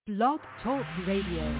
Blog Talk Radio.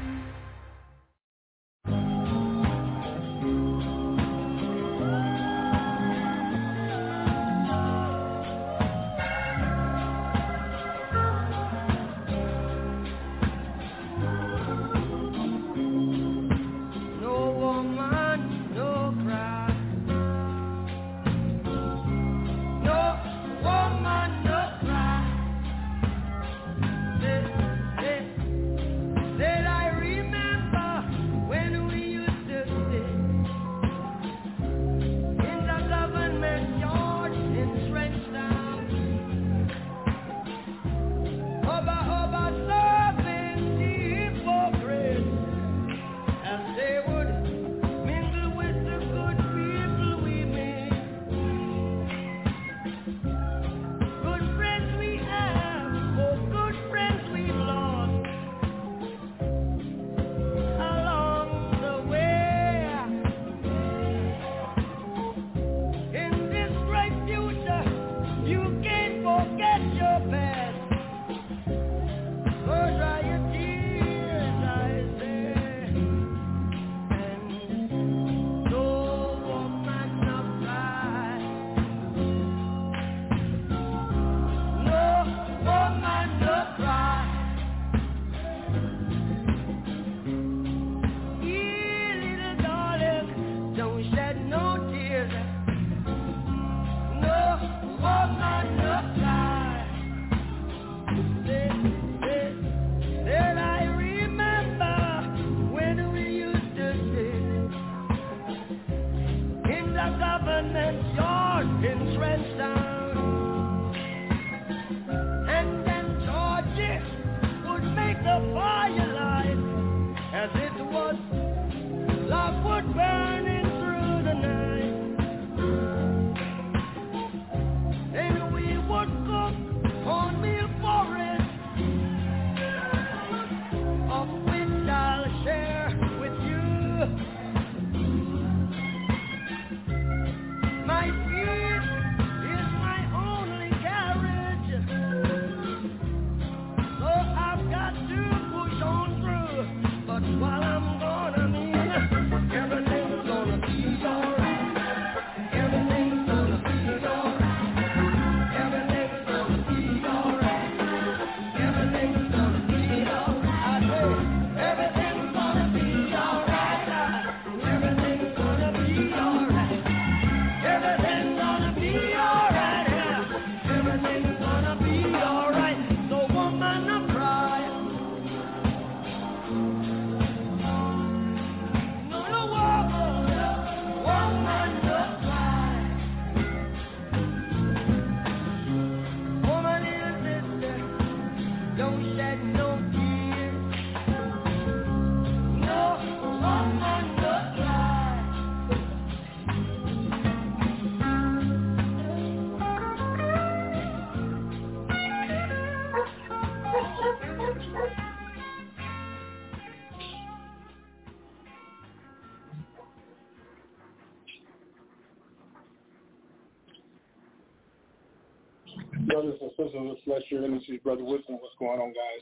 Brothers and sisters of Celestial Industries, Brother Wisdom, what's going on, guys?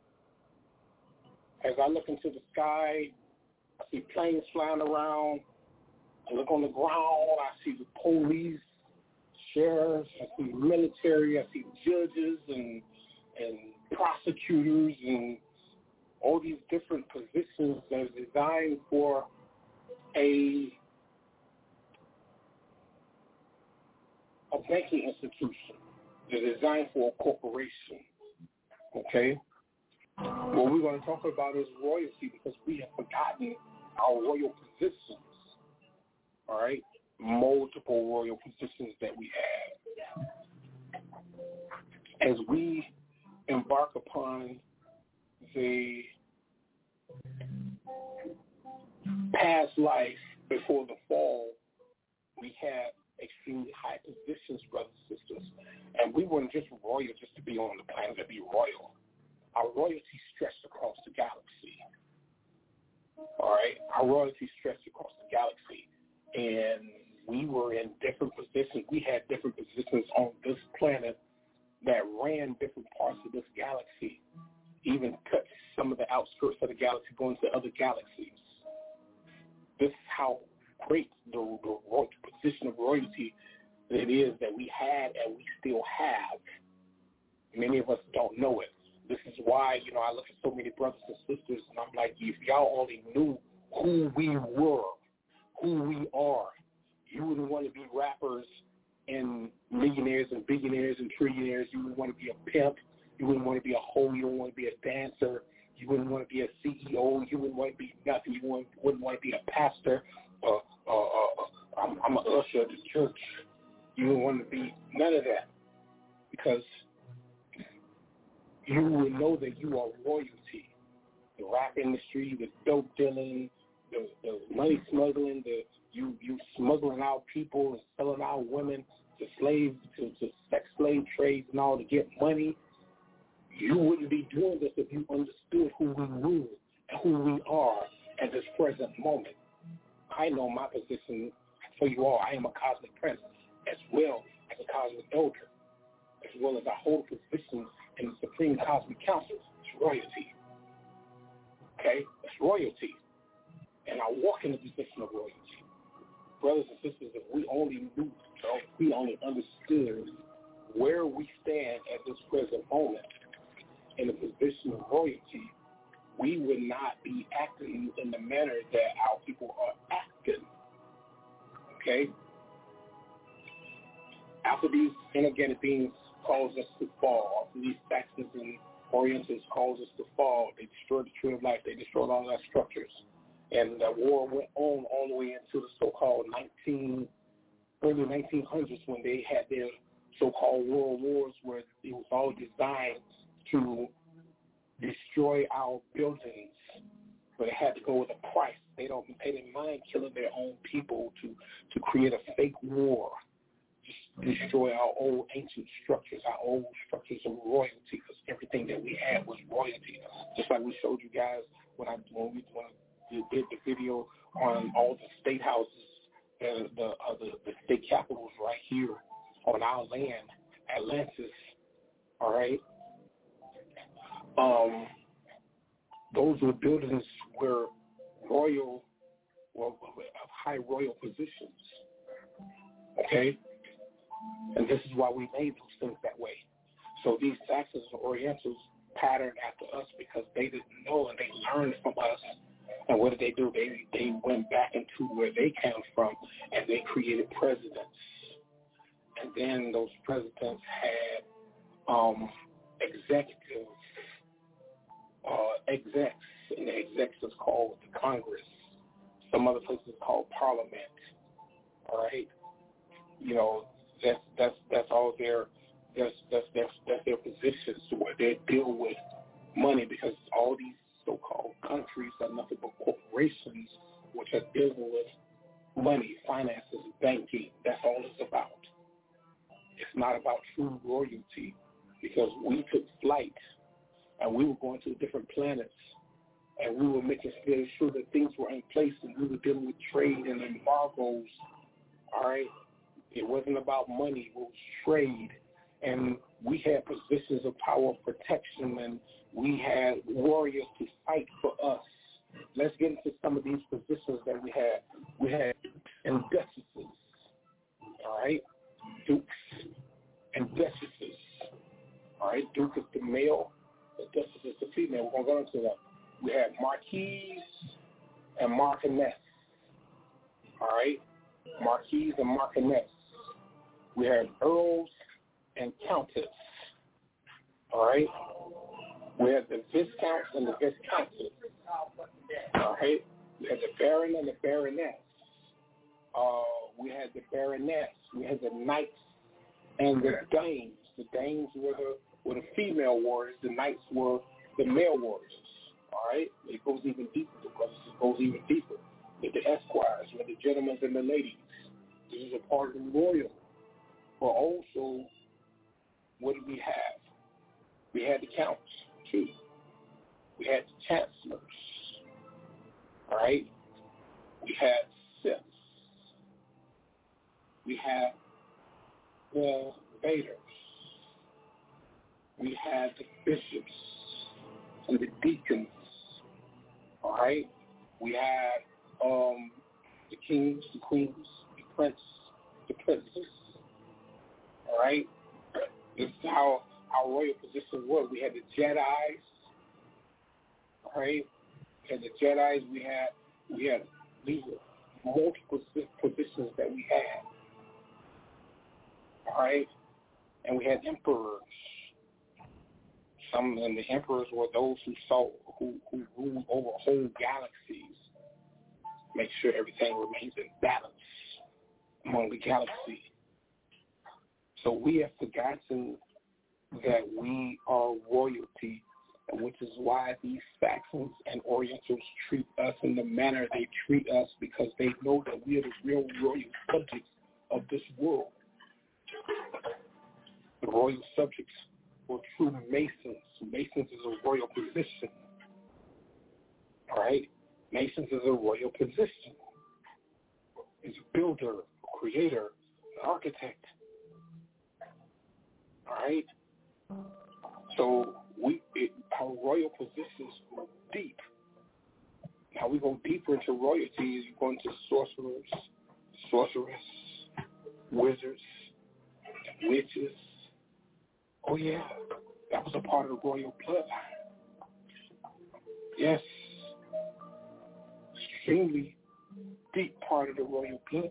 As I look into the sky, I see planes flying around. I look on the ground, I see the police, sheriffs, I see military, I see judges and prosecutors and all these different positions that are designed for a banking institution. They're designed for a corporation, okay? What we're going to talk about is royalty because we have forgotten our royal positions, all right? Multiple royal positions that we have. As we embark upon the past life before the fall, we had extremely high positions, brothers and sisters. And we weren't just royal just to be on the planet to be royal. Our royalty stretched across the galaxy. All right? Our royalty stretched across the galaxy. And we were in different positions. We had different positions on this planet that ran different parts of this galaxy. even cut some of the outskirts of the galaxy, going to other galaxies. This is how great the position of royalty it is that we had and we still have. Many of us don't know it. This is why, I look at so many brothers and sisters, and I'm like, if y'all only knew who we were, who we are, you wouldn't want to be rappers and millionaires and billionaires and trillionaires. You wouldn't want to be a pimp. You wouldn't want to be a hoe. You wouldn't want to be a dancer. You wouldn't want to be a CEO. You wouldn't want to be nothing. You wouldn't want to be a pastor. I'm an usher at the church. You wouldn't want to be none of that, because you will know that you are royalty. The rap industry, the dope dealing, the money smuggling, you smuggling out people and selling out women to sex slave trades and all to get money. You wouldn't be doing this if you understood who we were and who we are at this present moment. I know my position for you all. I am a cosmic prince as well as a cosmic elder, as well as I hold a position in the Supreme Cosmic Council. It's royalty. Okay? It's royalty. And I walk in the position of royalty. Brothers and sisters, if we only knew, we only understood where we stand at this present moment in the position of royalty, we would not be acting in the manner that our people are acting. Okay? After these inorganic beings cause us to fall, after these Saxons and Orientals cause us to fall, they destroyed the tree of life, they destroyed all our structures. And the war went on all the way into the so-called early 1900s, when they had their so-called world wars, where it was all designed to destroy our buildings, but it had to go with a price. They didn't mind killing their own people to create a fake war, just destroy our old ancient structures, our old structures of royalty, because everything that we had was royalty. Just like we showed you guys when we did the video on all the state houses and the state capitals right here on our land, Atlantis. All right. Those were buildings where of high royal positions. Okay? And this is why we made those things that way. So these Saxons and Orientals patterned after us because they didn't know, and they learned from us. And what did they do? They went back into where they came from, and they created presidents. And then those presidents had executives, execs, and the execs is called the Congress. Some other places called Parliament. All right, that's all that's their positions, where they deal with money, because all these so-called countries are nothing but corporations which are dealing with money, finances, banking. That's all it's about. It's not about true royalty, because we took flight and we were going to different planets, and we were making very sure that things were in place, and we were dealing with trade and embargoes. All right? It wasn't about money. It was trade. And we had positions of power of protection, and we had warriors to fight for us. Let's get into some of these positions that we had. We had dukes and duchesses. All right? Dukes and duchesses. All right? Duke is the male. The duchess is the female. We're going to go into that. We had marquises and marchioness. All right? Marquis and marchioness. We had earls and countess. All right? We had the viscounts and the viscountess. All right? We had the baron and the baroness. We had the baroness. We had the knights and the dames. The dames were the female warriors. The knights were the male warriors. All right? It goes even deeper, brothers. It goes even deeper. With the esquires, with the gentlemen and the ladies. This is a part of the royal. But also, what did we have? We had the counts, too. We had the chancellors. All right? We had siths. We had the vaders. We had the bishops. and the deacons. All right? We had the kings, the queens, the princes. All right? This is how our royal position was. We had the Jedis. All right? We had the Jedis. We had these multiple positions that we had. All right? And we had emperors. Some of the emperors were those who ruled over whole galaxies, make sure everything remains in balance among the galaxy. So we have forgotten that we are royalty, which is why these Saxons and Orientals treat us in the manner they treat us, because they know that we are the real royal subjects of this world. The royal subjects were true Masons. Masons is a royal position. All right? Masons is a royal position. He's a builder, a creator, an architect. All right? So our royal positions go deep. Now we go deeper into royalty. You go into sorcerers, wizards, witches. Oh, yeah, that was a part of the royal bloodline. Yes, extremely deep part of the royal bloodline.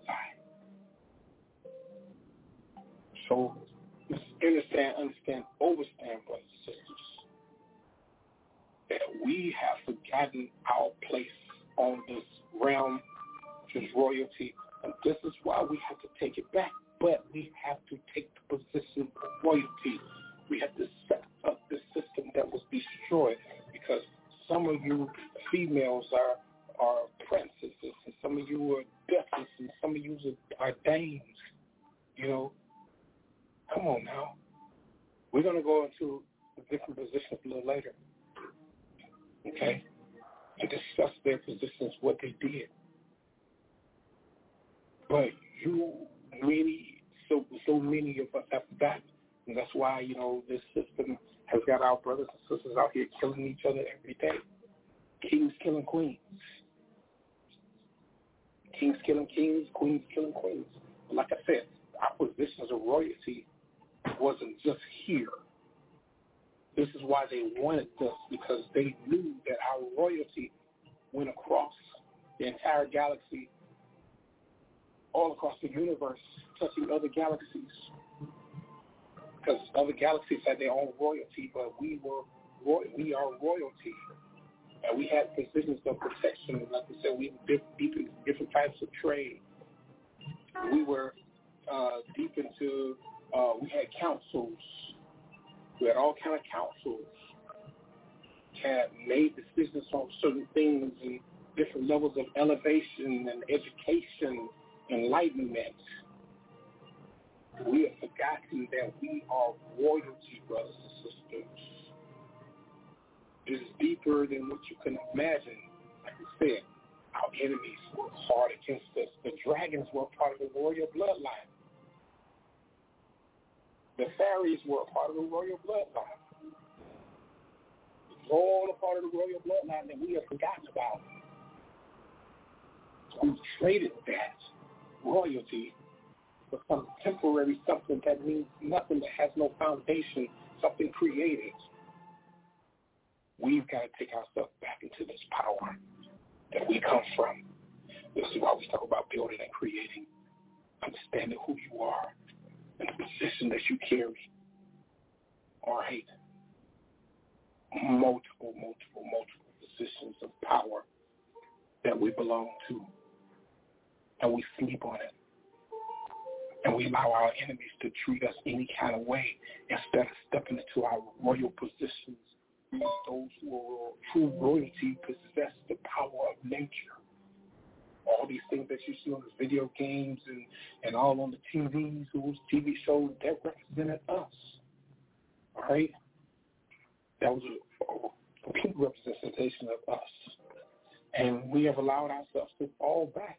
So let's understand, brothers and sisters, that we have forgotten our place on this realm, which is royalty, and this is why we have to take it back. But we have to take the position of royalty. We have to set up the system that was destroyed, because some of you females are princesses, and some of you are duchesses, and some of you are dames. You know, come on now. We're going to go into the different positions a little later, okay, and discuss their positions, what they did. But so many of us have forgotten. And that's why, this system has got our brothers and sisters out here killing each other every day. Kings killing queens. Kings killing kings, queens killing queens. But like I said, our positions of royalty wasn't just here. This is why they wanted this, because they knew that our royalty went across the entire galaxy, all across the universe, touching other galaxies. Because other galaxies had their own royalty, but we are royalty. And we had positions of protection. Like we said, we were deep into different types of trade. We were deep into, we had councils. We had all kind of councils. Had made decisions on certain things and different levels of elevation and education, enlightenment. We have forgotten that we are royalty, brothers and sisters. It is deeper than what you can imagine. Like I said, our enemies were hard against us. The dragons were part of the royal bloodline. The fairies were a part of the royal bloodline. It's all a part of the royal bloodline that we have forgotten about. We've traded that royalty for some temporary something that means nothing, that has no foundation, something created. We've got to take ourselves back into this power that we come from. This is why we talk about building and creating, understanding who you are and the position that you carry. All right. Multiple positions of power that we belong to. And we sleep on it. And we allow our enemies to treat us any kind of way instead of stepping into our royal positions. Those who are true royalty possess the power of nature. All these things that you see on the video games and all on the TVs, those TV shows, that represented us. All right? That was a complete representation of us. And we have allowed ourselves to fall back.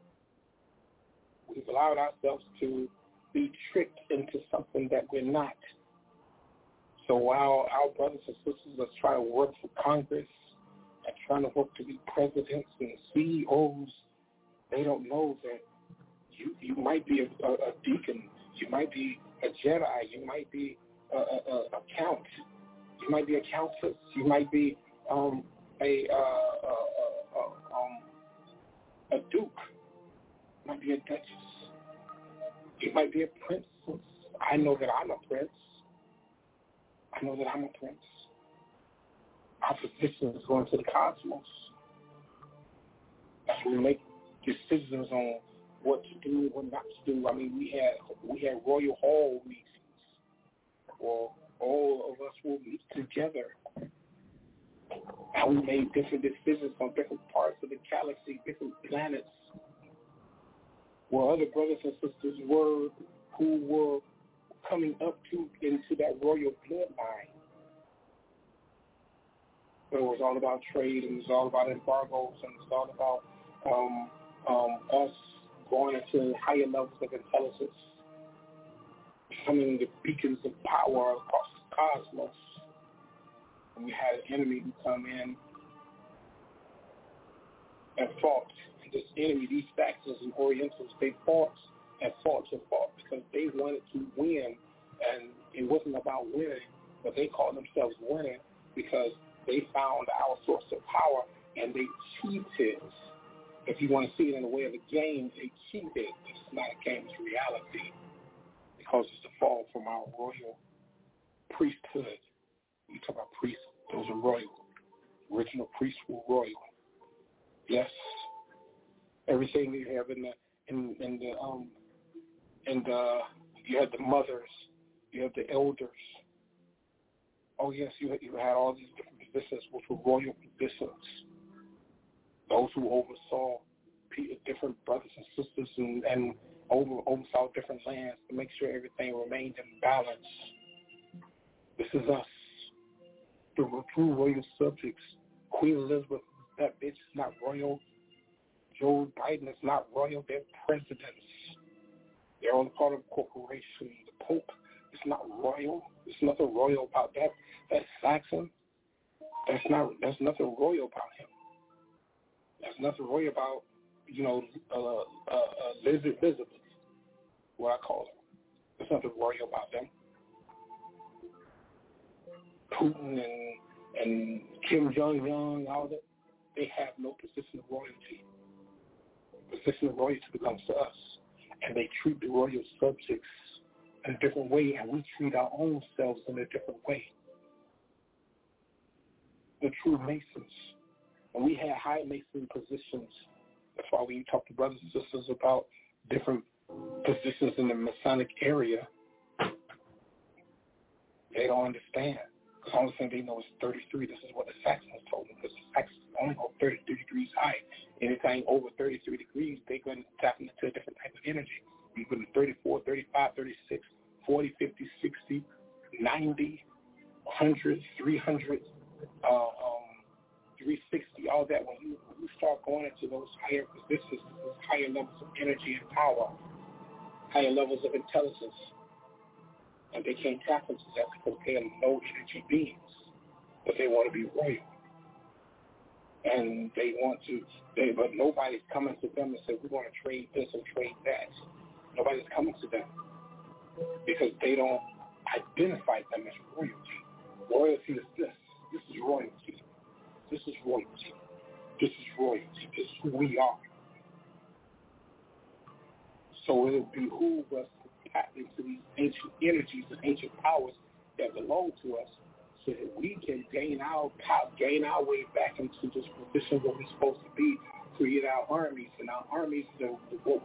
We've allowed ourselves to be tricked into something that we're not. So while our brothers and sisters are trying to work for Congress and trying to work to be presidents and CEOs, they don't know that you might be a deacon, you might be a Jedi, you might be a count, you might be a countess, you might be a duke, you might be a duchess, you might be a princess. I know that I'm a prince. I know that I'm a prince. Our position is going to the cosmos. That's when we make decisions on what to do and what not to do. I mean, we had Royal Hall meetings where all of us will meet together. And we made different decisions on different parts of the galaxy, different planets, where other brothers and sisters were who were coming up into that royal bloodline. It was all about trade, and it was all about embargoes, and it was all about us going into higher levels of intelligence, becoming the beacons of power across the cosmos. And we had an enemy who come in and fought. And this enemy, these Saxons and Orientals, they fought because they wanted to win. And it wasn't about winning, but they called themselves winning because they found our source of power and they cheated. If you want to see it in the way of a game, they cheated. It's not a game, it's reality. Because it's the fall from our royal priesthood. You talk about priests, those are royal. Original priests were royal. Yes. Everything you have you had the mothers, you have the elders. Oh yes, you had all these different positions which were royal positions. Those who oversaw different brothers and sisters and oversaw different lands to make sure everything remained in balance. This is us, the true royal subjects. Queen Elizabeth, that bitch is not royal. Joe Biden is not royal. They're presidents. They're all part of a corporation. The Pope is not royal. There's nothing royal about that. That's Saxon. There's nothing royal about him. There's nothing royal about, Elizabeth, what I call her. There's nothing royal about them. Putin and Kim Jong-un, all that, they have no position of royalty. The position of royalty belongs to us. And they treat the royal subjects in a different way, and we treat our own selves in a different way. The true Masons. And we had high Mason positions. That's why when you talk to brothers and sisters about different positions in the Masonic area, they don't understand. Because the only thing they know is 33. This is what the Saxons told them, because the Saxons only go 33 degrees high. Anything over 33 degrees, they're going to tap into a different type of energy. You go to 34, 35, 36, 40, 50, 60, 90, 100, 300, 360, all that. When you start going into those higher positions, those higher levels of energy and power, higher levels of intelligence, and they can't tap into that because they are low energy beings, but they want to be royal. And but nobody's coming to them and say, we want to trade this and trade that. Nobody's coming to them because they don't identify them as royalty. Royalty is this. This is royalty. This is royalty. This is royalty. This is who we are. So it behooves us to tap into these ancient energies and ancient powers that belong to us, so that we can gain our way back into this position where we're supposed to be, create our armies. And our armies, the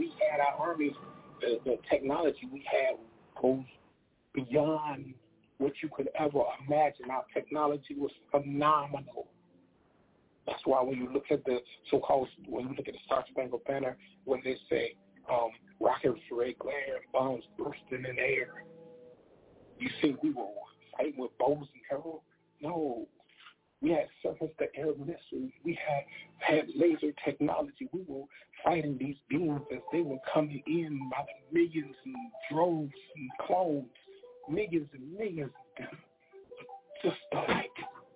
technology we had goes beyond what you could ever imagine. Our technology was phenomenal. That's why when you look at the Star Spangled Banner, when they say rockets, red glare, and bombs bursting in the air, you think we were fighting with bows and arrows? No. We had surface-to-air missiles. We had laser technology. We were fighting these beings as they were coming in by the millions and droves and clones, millions and millions of them. just like,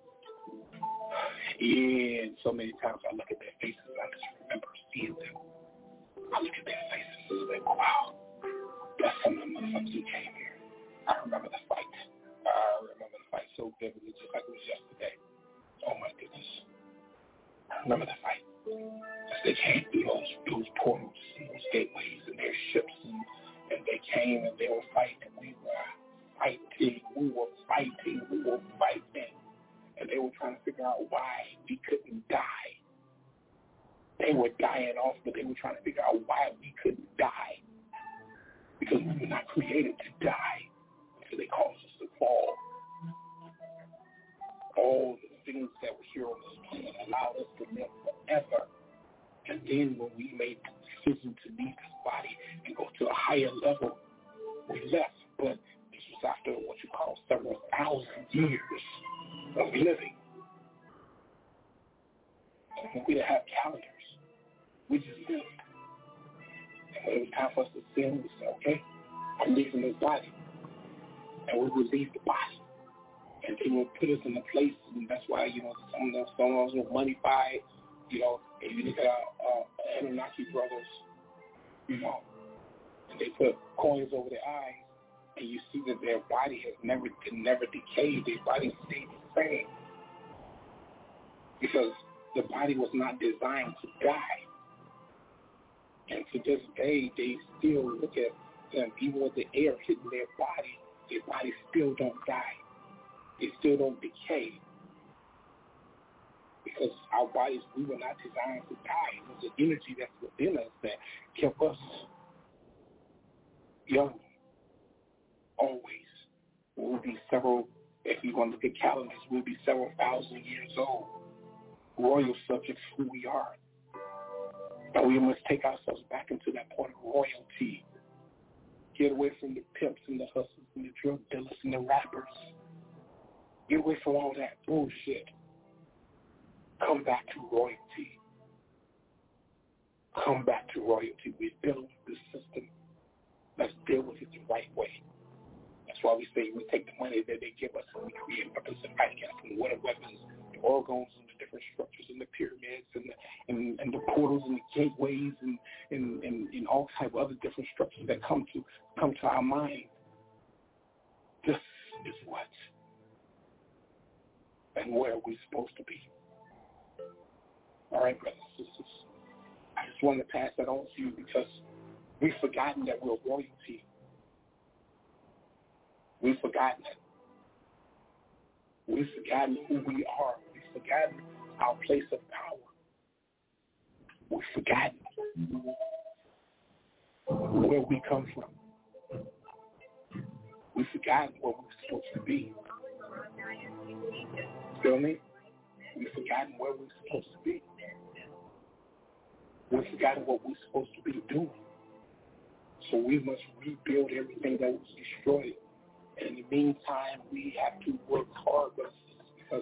and so many times I look at their faces, I just remember seeing them. I look at their faces and like, wow, that's some of the motherfuckers who came here. I remember the fight. So vividly, just like it was yesterday. Oh my goodness. I remember the fight. As they came through those portals and those gateways and their ships, and they came and they were fighting. We were fighting. And they were trying to figure out why we couldn't die. They were dying off, but they were trying to figure out why we couldn't die. Because we were not created to die. So they caused us to fall. All the things that were here on this planet allowed us to live forever. And then when we made the decision to leave this body and go to a higher level, we left. But this was after what you call several thousand years of living. And we didn't have calendars. We just lived. And when it was time for us to sin, we said, okay, I'm leaving this body. And we would leave the body. And they will put us in a place, and that's why, some of us were money-fied, if you look at Anunnaki brothers, and they put coins over their eyes, and you see that their body has never decayed. Their body stayed the same. Because the body was not designed to die. And to this day, they still look at them, even with the air hitting their body still don't die. They still don't decay. Because our bodies, we were not designed to die. It was the energy that's within us that kept us young. Always. We'll be if you want to look at calendars, we'll be several thousand years old. Royal subjects, who we are. And we must take ourselves back into that point of royalty. Get away from the pimps and the hustlers and the drug dealers and the rappers. Get away from all that bullshit. Come back to royalty. Come back to royalty. We're dealing with this system. Let's deal with it the right way. That's why we say we take the money that they give us and we create weapons and fight against them. What are weapons? The organs and the different structures and the pyramids and the portals and the gateways and all type of other different structures that come to our mind. This is what and where we're supposed to be. All right, brothers and sisters. I just wanted to pass that on to you because we've forgotten that we're royalty. We've forgotten it. We've forgotten who we are. We've forgotten our place of power. We've forgotten where we come from. We've forgotten what we're supposed to be. Feel me? We've forgotten where we're supposed to be. We've forgotten what we're supposed to be doing. So we must rebuild everything that was destroyed. And in the meantime, we have to work hard because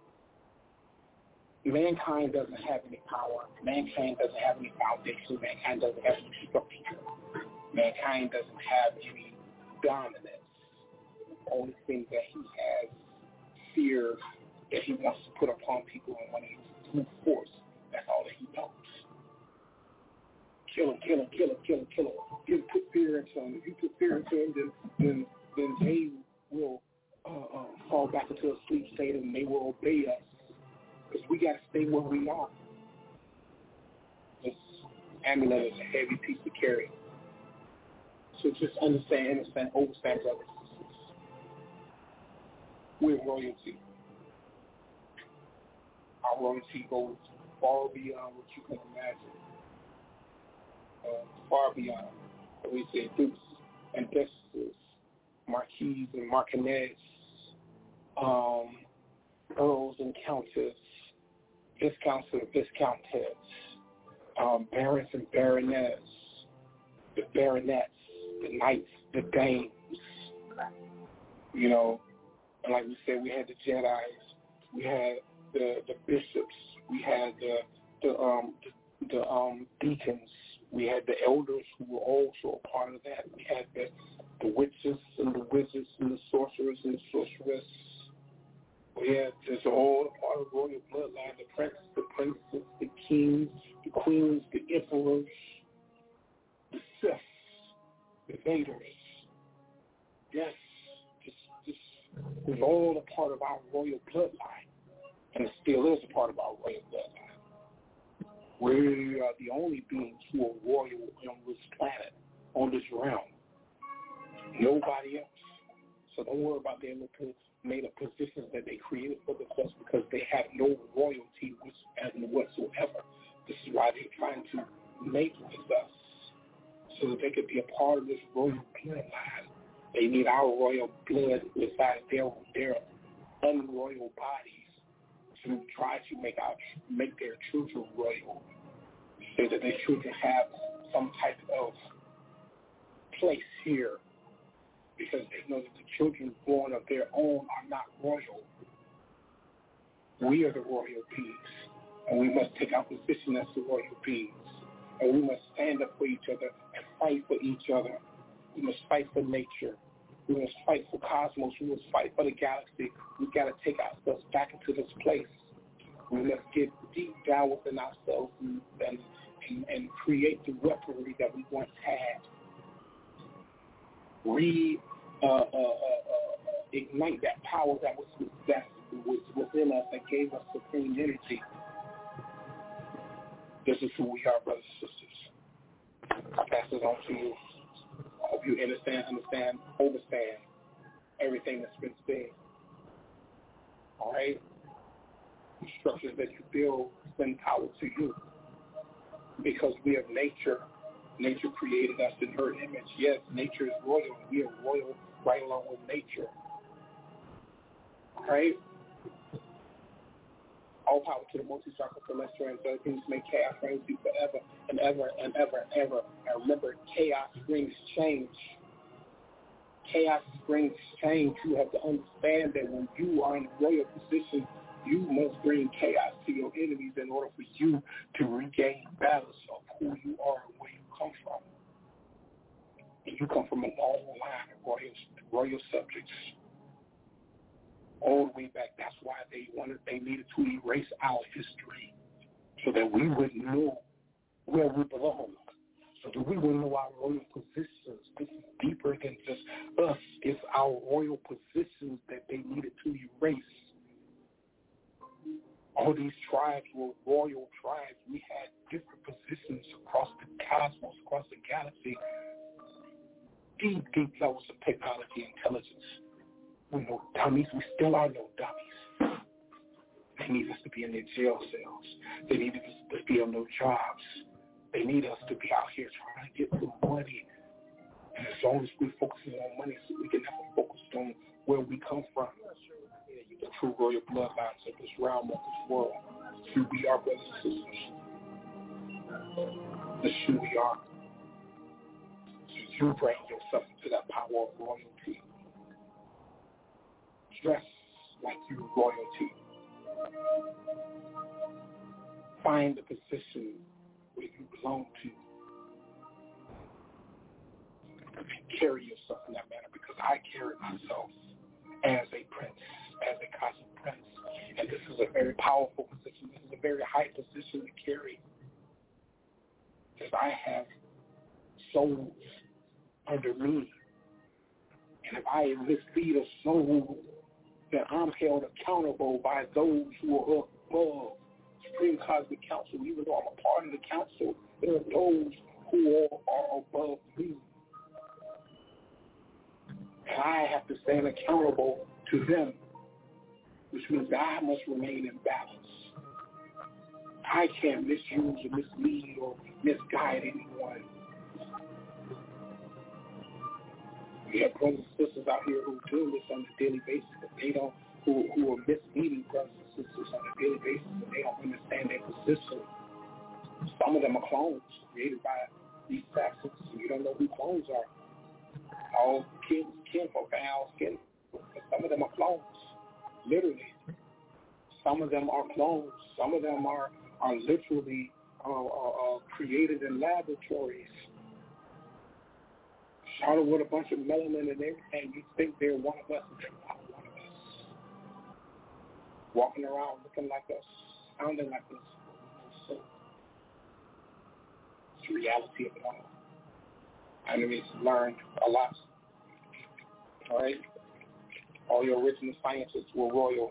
mankind doesn't have any power. Mankind doesn't have any foundation. Mankind doesn't have any structure. Mankind doesn't have any dominance. The only thing that he has fear that he wants to put upon people, and when he brute force, that's all that he knows. Kill him. You put fear into him. If you put fear into him, then they will fall back into a sleep state and they will obey us. Because we got to stay where we are. This amulet is a heavy piece to carry. So just understand, brothers. We're royalty. Our royalty goes far beyond what you can imagine. Far beyond. We say dukes and duchesses, marquis and marquesas, earls and countess, viscounts and viscountess, barons and baronets, the baronets, the knights, the dames. And like we said, we had the Jedis, we had the bishops, we had the deacons, we had the elders who were also a part of that. We had the witches and the wizards and the sorcerers and the sorceress. Yeah, it's all a part of royal bloodline. The prince, the princess, the kings, the queens, the emperors, the Siths, the Vaders. Yes, it's all a part of our royal bloodline, and it still is a part of our royal bloodline. We are the only beings who are royal on this planet, on this realm. Nobody else. So don't worry about their little made up positions that they created for themselves, because they have no royalty whatsoever. This is why they're trying to make with us, so that they could be a part of this royal bloodline. They need our royal blood inside their unroyal bodies to try to make their children royal, so that their children have some type of place here, because they know that the children born of their own are not royal. We are the royal beings, and we must take our position as the royal beings, and we must stand up for each other and fight for each other. We must fight for nature. We must fight for cosmos. We must fight for the galaxy. We've got to take ourselves back into this place. We must get deep down within ourselves and create the weaponry that we once had. Ignite that power that was within us, that gave us supreme energy. This is who we are, brothers and sisters. I pass it on to you. I hope you understand everything that's been said. All right? The structures that you build send power to you, because we are nature. Nature created us in her image. Yes, nature is royal. We are royal right along with nature. All right? All power to the multi-cycle celestial and third things make chaos reign forever and ever and ever and ever. And remember, chaos brings change. Chaos brings change. You have to understand that when you are in a royal position, you must bring chaos to your enemies in order for you to regain balance of who you are and where you come from. And you come from a long line of royal subjects, all the way back. That's why they needed to erase our history, so that we would know where we belong, so that we would know our royal positions. This is deeper than just us. It's our royal positions that they needed to erase. All these tribes were royal tribes. We had different positions across the cosmos, across the galaxy. Deep levels of technology, intelligence. We're no dummies. We still are no dummies. They need us to be in their jail cells. They need us to be on no jobs. They need us to be out here trying to get some money. And as long as we're focusing on money, so we can never focus on where we come from. The true royal bloodlines of this realm, of this world. It's who we are, brothers and sisters. It's who we are. So you bring yourself into that power of royalty. Dress like you're royalty. Find the position where you belong to. And carry yourself in that manner, because I carry myself as a prince, as a cosmic prince. And this is a very powerful position. This is a very high position to carry, because I have souls under me. And if I mislead a soul, then I'm held accountable by those who are above Supreme Cosmic Council. Even though I'm a part of the council, there are those who are above me. And I have to stand accountable to them, which means that I must remain in balance. I can't misuse or mislead or misguide anyone. We have brothers and sisters out here who do this on a daily basis, but they don't, who are misleading brothers and sisters on a daily basis, and they don't understand their position. Some of them are clones created by these facets, and you don't know who clones are. All kinfolk and all skin. Some of them are clones, literally. Some of them are clones. Some of them are literally created in laboratories. Shot with a bunch of melanin and everything. You think they're one of us, and they're not one of us. walking around looking like us, sounding like us. So it's the reality of it all. Our enemies learned a lot. All right? All your original scientists were royal.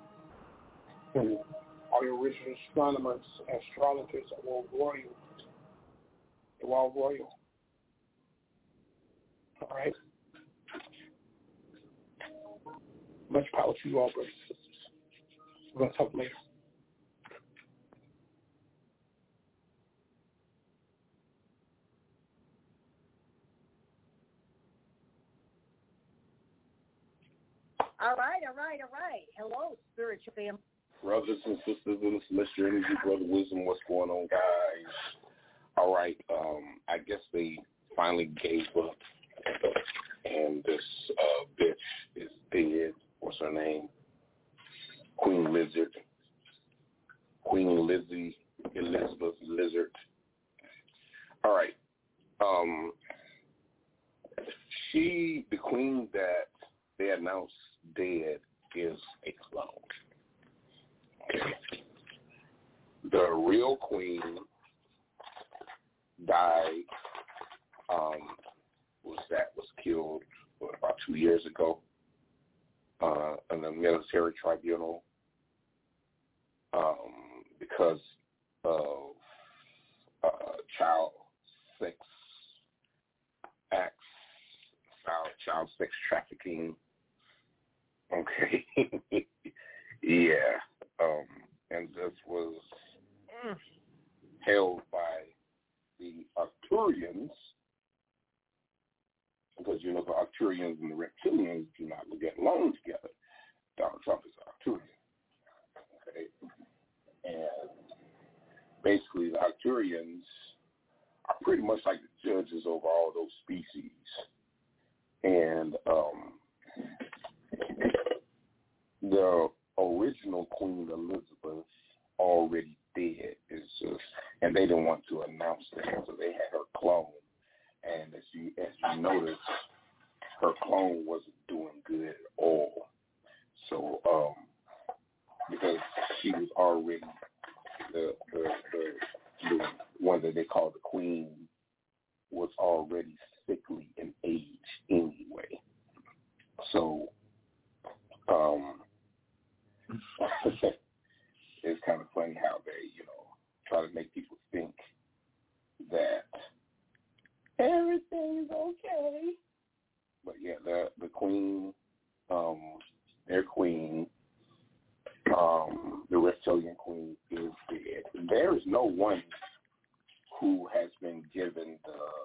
All your original astronomers, astrologers were royal. They were all royal. All right? Much power to you all, brothers and sisters. We're going to talk later. All right. Hello, spiritual family. Brothers and sisters in this Mr. Energy, Brother Wisdom, what's going on, guys? All right, I guess they finally gave up, and this bitch is dead. What's her name? Queen Lizzie Elizabeth Lizard. All right, the queen that they announced dead is a clone. Okay. The real queen died, was killed about 2 years ago in the military tribunal because of child sex acts, child sex trafficking. Okay. Yeah. And this was held by the Arcturians, because you know the Arcturians and the Reptilians do not get along together. Donald Trump is Arcturian. Okay. And basically the Arcturians are pretty much like the judges over all those species. And the original Queen Elizabeth already dead. It's just, and they didn't want to announce that, so they had her clone. And as you notice, her clone wasn't doing good at all. So because she was already the one that they call the queen was already sickly in age anyway. So it's kind of funny how they, try to make people think that everything is okay. But yeah, the queen, their queen, the reptilian queen is dead. There is no one who has been given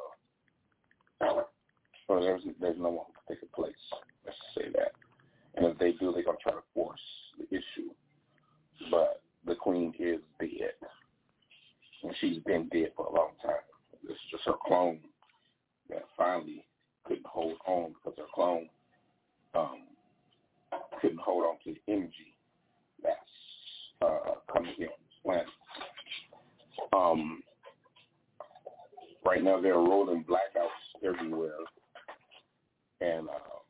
there's no one who can take a place. Let's say that. And if they do, they're going to try to force the issue. But the queen is dead. And she's been dead for a long time. This is just her clone that finally couldn't hold on because her clone couldn't hold on to the energy that's coming here on this planet. Right now, there are rolling blackouts everywhere. And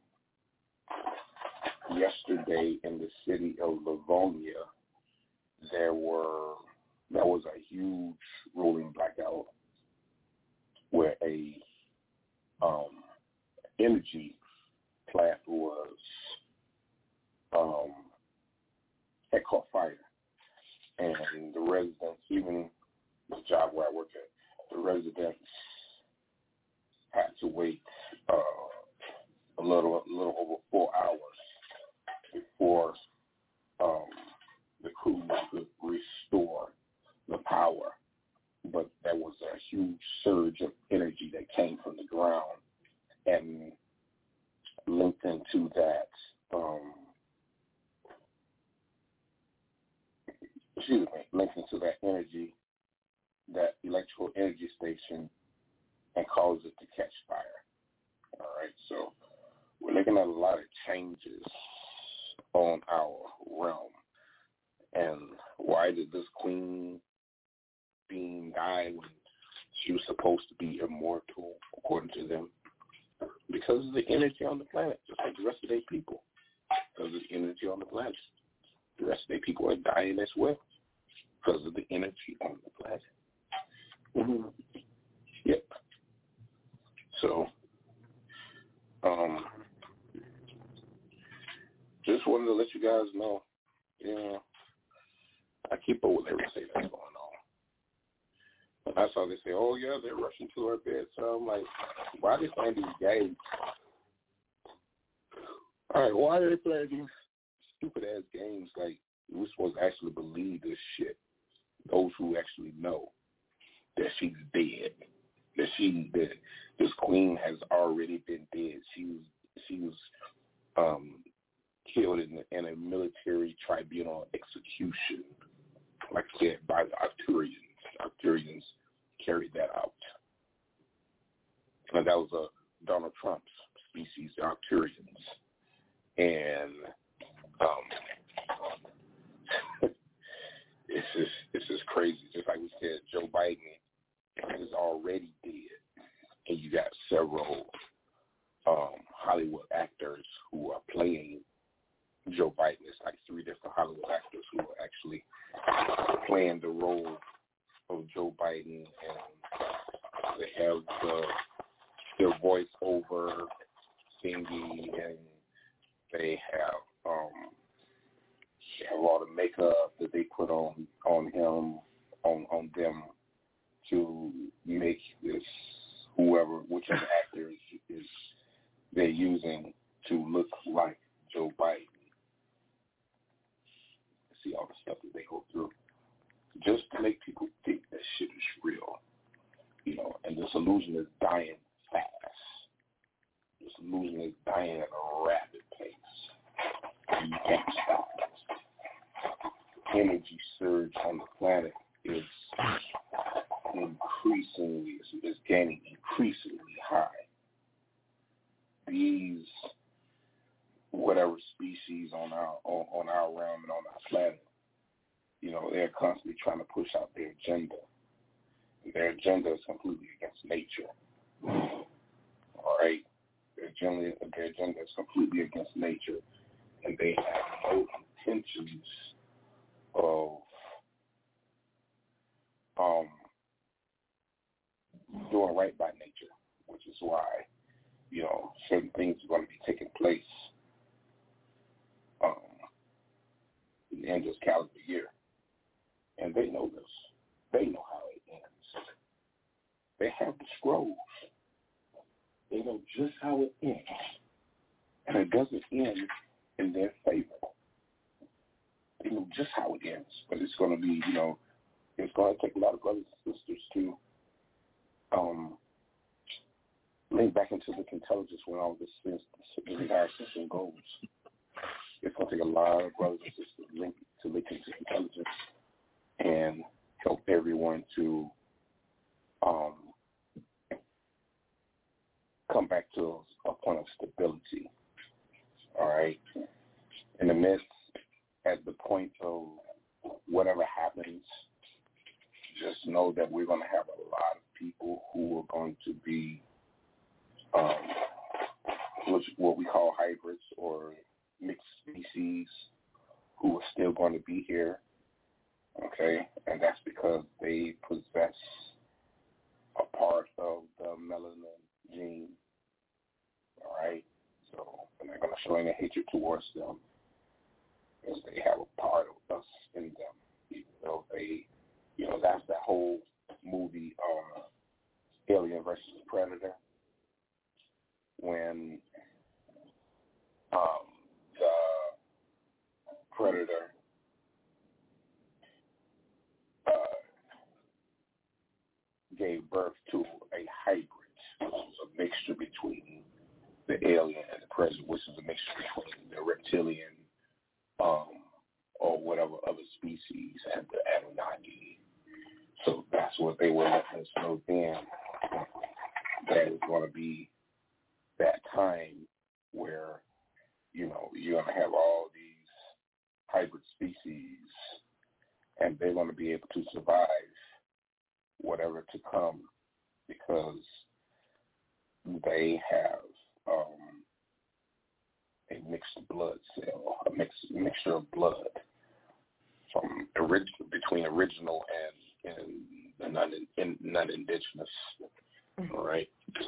yesterday in the city of Livonia, there was a huge rolling blackout where a energy plant had caught fire, and the residents, even the job where I work at, the residents had to wait a little over 4 hours before the crew could restore the power. But there was a huge surge of energy that came from the ground and linked into that energy, that electrical energy station, and caused it to catch fire. All right, so we're looking at a lot of changes on our realm. And why did this queen being die when she was supposed to be immortal, according to them? Because of the energy on the planet, just like the rest of their people. Because of the energy on the planet. the rest of their people are dying as well because of the energy on the planet. Mm-hmm. Yep. So, just wanted to let you guys know, I keep up with everything that's going on. And I saw they say, oh, yeah, they're rushing to our bed. So I'm like, why are they playing these games? All right, why are they playing these stupid-ass games? Like, we're supposed to actually believe this shit. Those who actually know that she's dead. That this queen has already been dead. She was killed in a military tribunal execution, like I said, by the Arcturians. Arcturians carried that out. And that was Donald Trump's species, the Arcturians. And it's just crazy. Just like we said, Joe Biden is already dead. And you got several Hollywood actors who are playing Joe Biden. It's like 3 different Hollywood actors who are actually playing the role of Joe Biden, and they have their voice over thingy, and they have all the makeup that they put on him, on them to make this whichever actor is they're using to look like Joe Biden. See all the stuff that they go through just to make people think that shit is real, and this illusion is dying fast. This illusion is dying at a rapid pace. And you can't stop it. Energy surge on the planet is is getting increasingly high. These whatever species on our realm and on our planet, they're constantly trying to push out their agenda. Their agenda is completely against nature. All right, their agenda is completely against nature, and they have no intentions of doing right by nature, which is why, certain things are going to be taking place in the end of this calendar year. And they know this. They know how it ends. They have the scrolls. They know just how it ends. And it doesn't end in their favor. They know just how it ends. But it's going to be, it's going to take a lot of brothers and sisters to link back into the intelligence when all this entire system goes. It's going to take a lot of brothers and sisters to link into intelligence and help everyone to come back to a point of stability. All right? In the midst, at the point of whatever happens, just know that we're going to have a lot of people who are going to be what we call hybrids or mixed species who are still going to be here, okay? And that's because they possess a part of the melanin gene, all right? So I'm not going to show any hatred towards them because they have a part of us in them, even though they, that's that whole movie, Alien versus Predator, when the Predator gave birth to a hybrid, which was a mixture between the alien and the predator, which is a mixture between the reptilian or whatever other species and the Anunnaki. So that's what they were letting us know then, that it was going to be that time where, you're going to have all these hybrid species and they're going to be able to survive whatever to come because they have a mixed blood cell, a mixture of blood between original and non-indigenous. All right,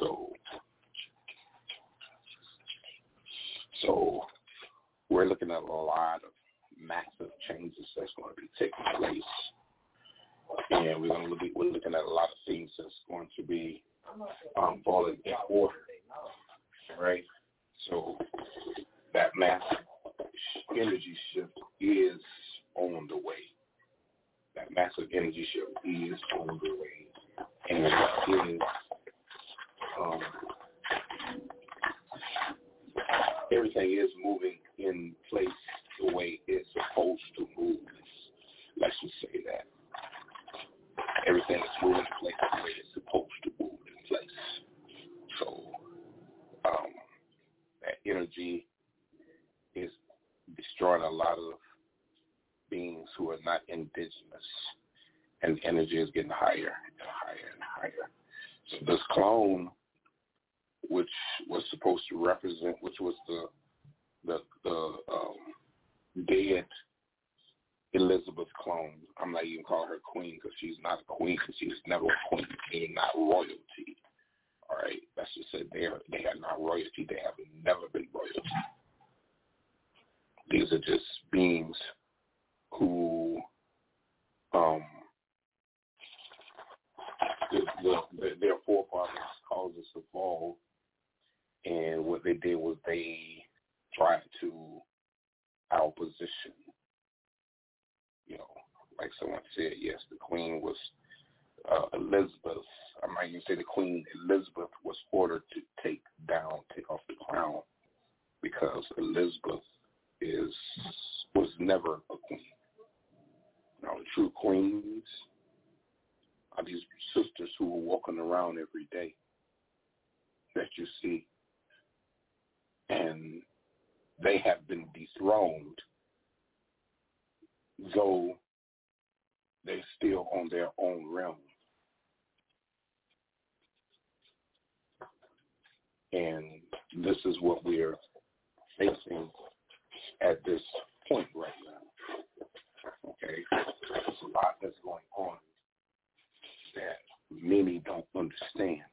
so we're looking at a lot of massive changes that's going to be taking place, and we're looking at a lot of things that's going to be falling in order. Right, so that massive energy shift is on the way. That massive energy shift is on the way, and it is everything is moving in place the way it's supposed to move. Let's just say that everything is moving in place the way it's supposed to move in place. So that energy is destroying a lot of beings who are not indigenous, and the energy is getting higher and higher and higher. So this clone, which was supposed to represent, which was the dead Elizabeth clone. I'm not even calling her queen because she's not a queen, because she's never a queen. They're not royalty. All right, let's just say they are not royalty. They have never been royalty. These are just beings who their forefathers caused us to fall, and what they did was they tried to our position. You know, like someone said, yes, the queen was Elizabeth. I might even say the Queen Elizabeth was ordered to take off the crown, because Elizabeth was never a queen. Now, the true queens are these sisters who are walking around every day that you see, and they have been dethroned, though they're still on their own realm. And this is what we're facing at this point right now. Okay? There's a lot that's going on that many don't understand.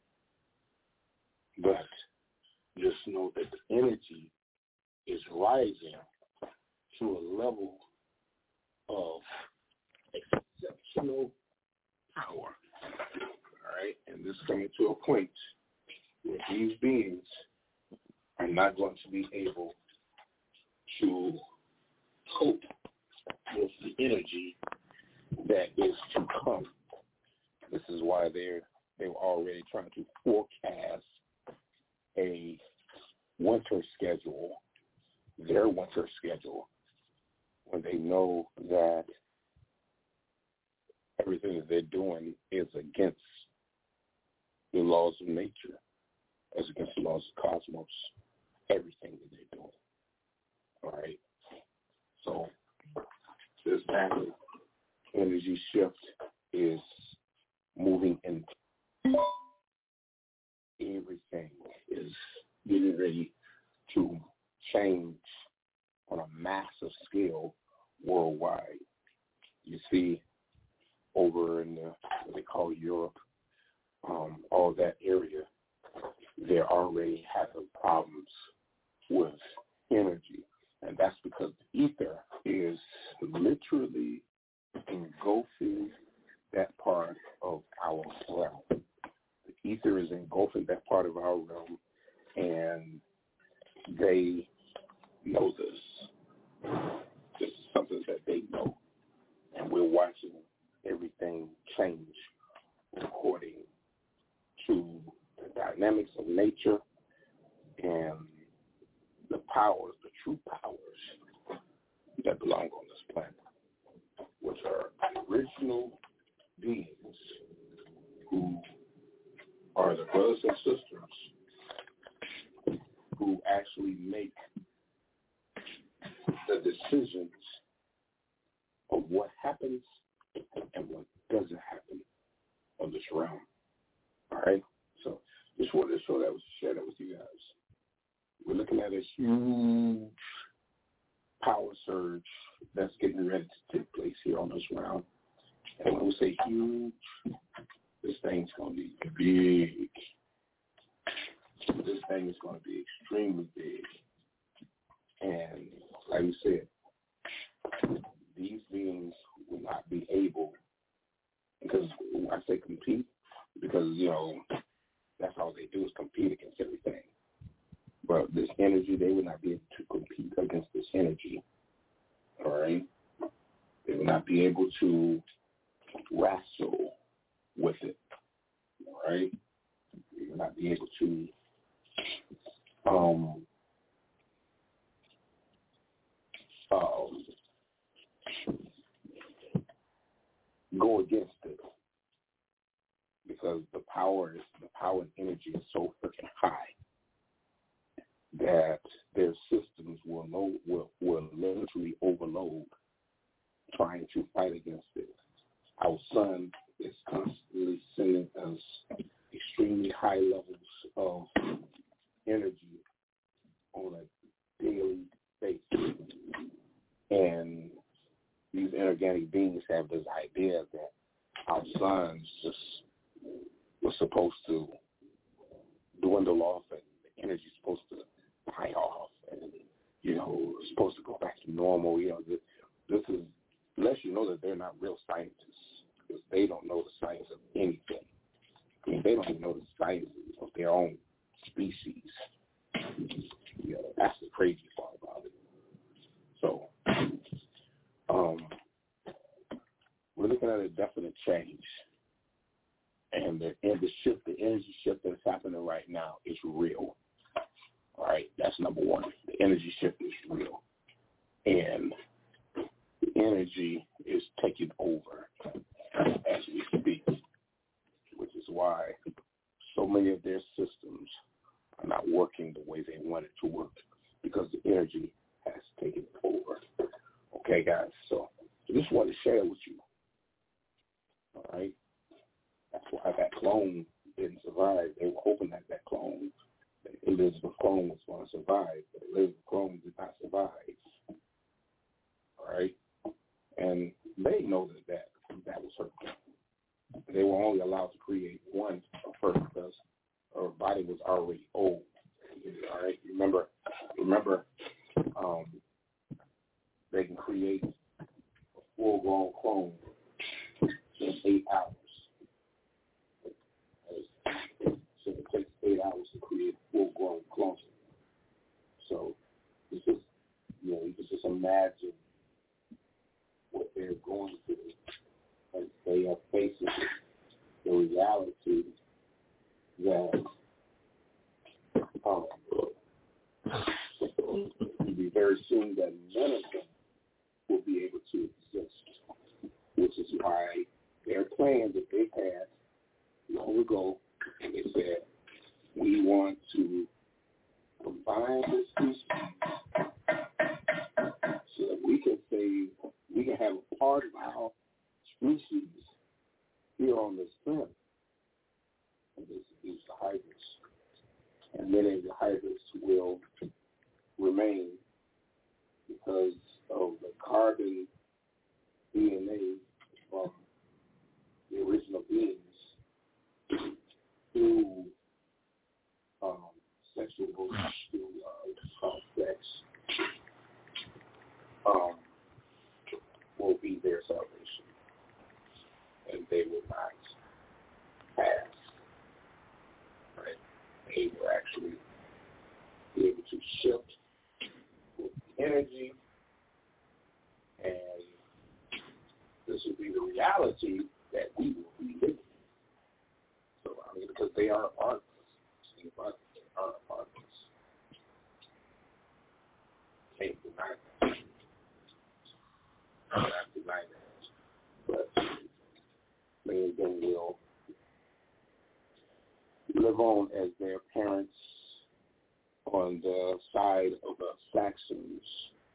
But just know that the energy is rising to a level of exceptional power. All right? And this is coming to a point where these beings are not going to be able to cope with the energy that is to come. This is why they were already trying to forecast a winter schedule, their winter schedule, when they know that everything that they're doing is against the laws of nature, as against the laws of cosmos, everything that they're doing. All right? So this massive energy shift is moving in. Everything is getting ready to change on a massive scale worldwide. You see, over in what they call Europe, all that area, they're already having problems with energy. And that's because the ether is literally engulfing that part of our realm. The ether is engulfing that part of our realm, and they know this. This is something that they know. And we're watching everything change according to the dynamics of nature and the powers, the true powers that belong on this planet, which are original beings who are the brothers and sisters who actually make the decisions of what happens and what doesn't happen on this realm. All right? So just wanted to share that with you guys. We're looking at a huge power surge that's getting ready to take place here on this round. And when we say huge, this thing's going to be big. This thing is going to be extremely big. And like we said, these beings will not be able, because when I say compete, because, you know, that's all they do is compete against everything. But this energy, they will not be able to compete against this energy. All right? They will not be able to wrestle with it. All right? They will not be able to go against it, because the power and energy is so freaking high that their systems will literally overload trying to fight against it. Our sun is constantly sending us extremely high levels of energy on a daily basis. And these inorganic beings have this idea that our suns just was supposed to dwindle off and the energy is supposed to die off and, you know, it's supposed to go back to normal. You know, this is, unless you know that they're not real scientists, because they don't know the science of anything. I mean, they don't even know the science of their own species. You know, that's the crazy part about it. So, we're looking at a definite change. And the energy shift that's happening right now is real. All right, that's number one. The energy shift is real. And the energy is taking over as we speak, which is why so many of their systems are not working the way they want it to work, because the energy has taken over. Okay, guys, so I just wanted to share with you. All right? That's why that clone didn't survive. They were hoping that clone, that Elizabeth clone, was going to survive, but Elizabeth clone did not survive. All right? And they know that was her. They were only allowed to create one first because her body was already old. All right? Remember, they can create a full-grown clone in 8 hours. So it takes 8 hours to create a full-grown clone. So it's just, you know, you can just imagine what they're going through as they are facing the reality that it'll be very soon that none of them will be able to exist, which is why their plan that they had long ago, and they said, we want to combine the species so that we can have a part of our species here on this planet. And this is the hybrids. And many of the hybrids will remain because of the carbon DNA from the original beings through sexual sex will be their salvation, and they will not pass. Right? They will actually be able to shift with energy, and this will be the reality that we will be living. So, I mean, because they are a part of us. They are a part of us. Can't deny that. I'm not denying that. But many of them will live on as their parents on the side of the Saxons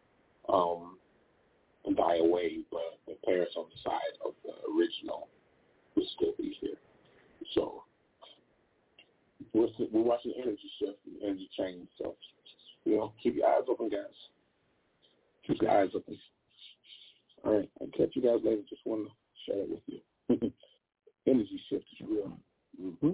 die away, but the parents on the side of the original will still be here. So we're watching energy shift and energy change. So, you know, keep your eyes open, guys. Keep your eyes open. All right. I'll catch you guys later. Just want to share it with you. Energy shift is real. Mm-hmm.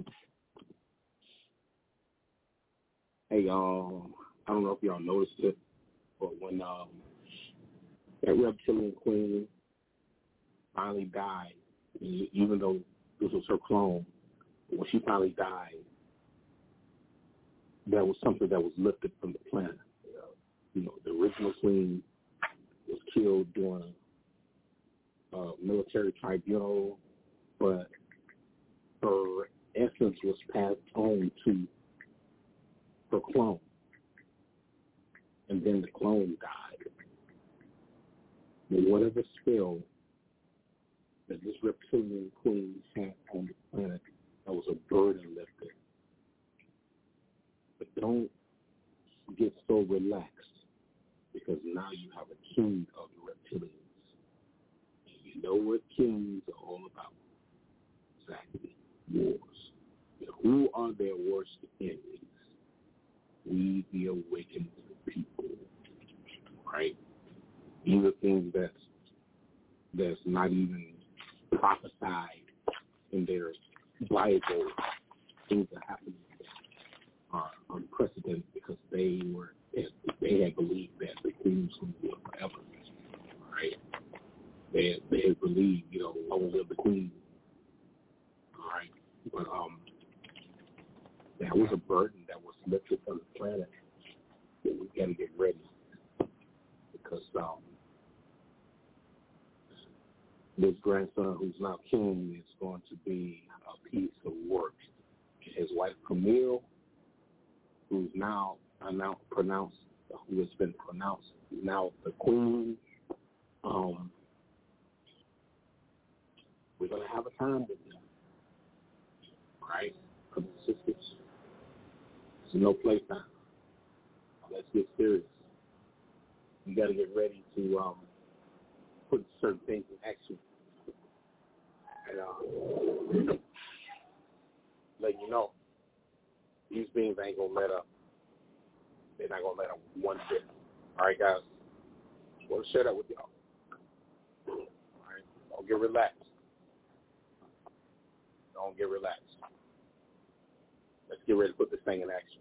Hey, y'all. I don't know if y'all noticed it, but when that reptilian queen finally died, even though this was her clone, when she finally died, there was something that was lifted from the planet. The original queen was killed during a military tribunal, but her essence was passed on to her clone, and then the clone died. But whatever spell that this reptilian queen had on the planet, that was a burden lifted. But don't get so relaxed, because now you have a king of the reptilians. You know what kings are all about. Exactly. Wars. Who are their worst enemies? We, the awakened people. Right? These are things that's not even prophesied in their Bible. Things that happen are unprecedented because they had believed that the queen was going to live forever. Right? They had believed, long live the queen. All right. But that was a burden that was lifted from the planet that we got to get ready, because this grandson who's now king is going to be a piece of work. His wife Camille, who's now who has been pronounced now the queen. We're gonna have a time with them, right? Because it's no playtime. Let's get serious. You got to get ready to put certain things in action. And let you know, these beings ain't gonna let up. They're not gonna let up one bit. All right, guys. I want to share that with y'all. All right, don't get relaxed. Don't get relaxed. Let's get ready to put this thing in action.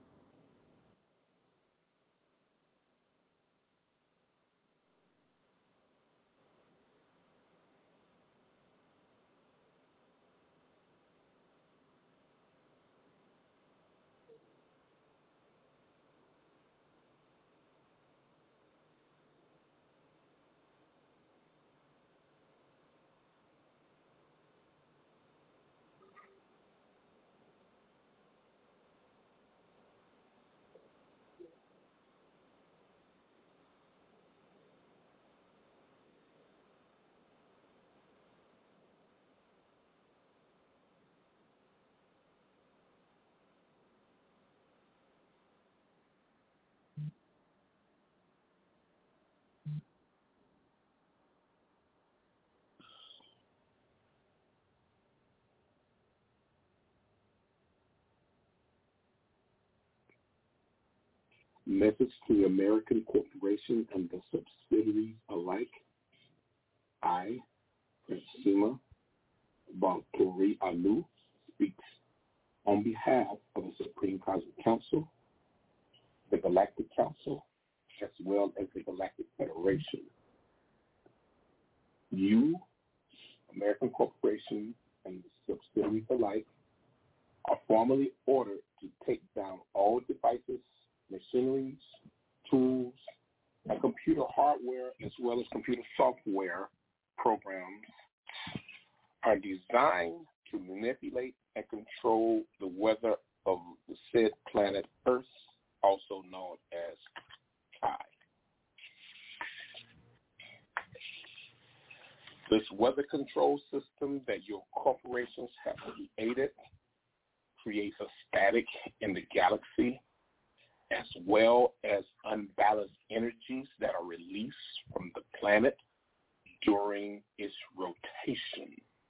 Message to the American corporation and the subsidiaries alike. I, Priscilla Bantori Alu, speaks on behalf of the Supreme Cosmic Council, the Galactic Council, as well as the Galactic Federation. You, American corporation and the subsidiaries alike, are formally ordered to take down all devices, machineries, tools, and computer hardware, as well as computer software programs, are designed to manipulate and control the weather of the said planet Earth, also known as Kai. This weather control system that your corporations have created creates a static in the galaxy, as well as unbalanced energies that are released from the planet during its rotation.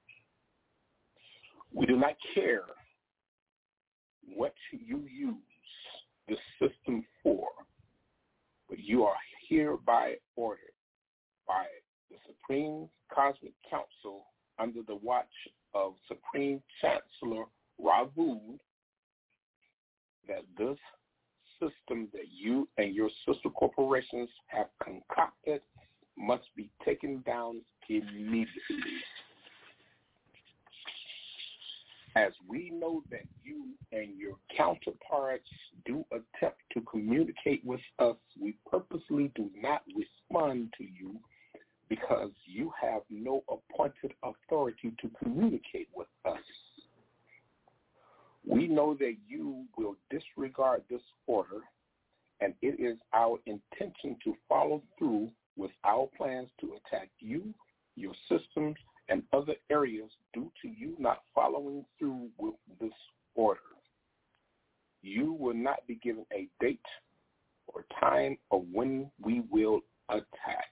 We do not care what you use the system for, but you are hereby ordered by the the Supreme Cosmic Council, under the watch of Supreme Chancellor Ravud, that this system that you and your sister corporations have concocted must be taken down immediately. As we know that you and your counterparts do attempt to communicate with us, we purposely do not respond to you because you have no appointed authority to communicate with us. We know that you will disregard this order, and it is our intention to follow through with our plans to attack you, your systems, and other areas due to you not following through with this order. You will not be given a date or time of when we will attack.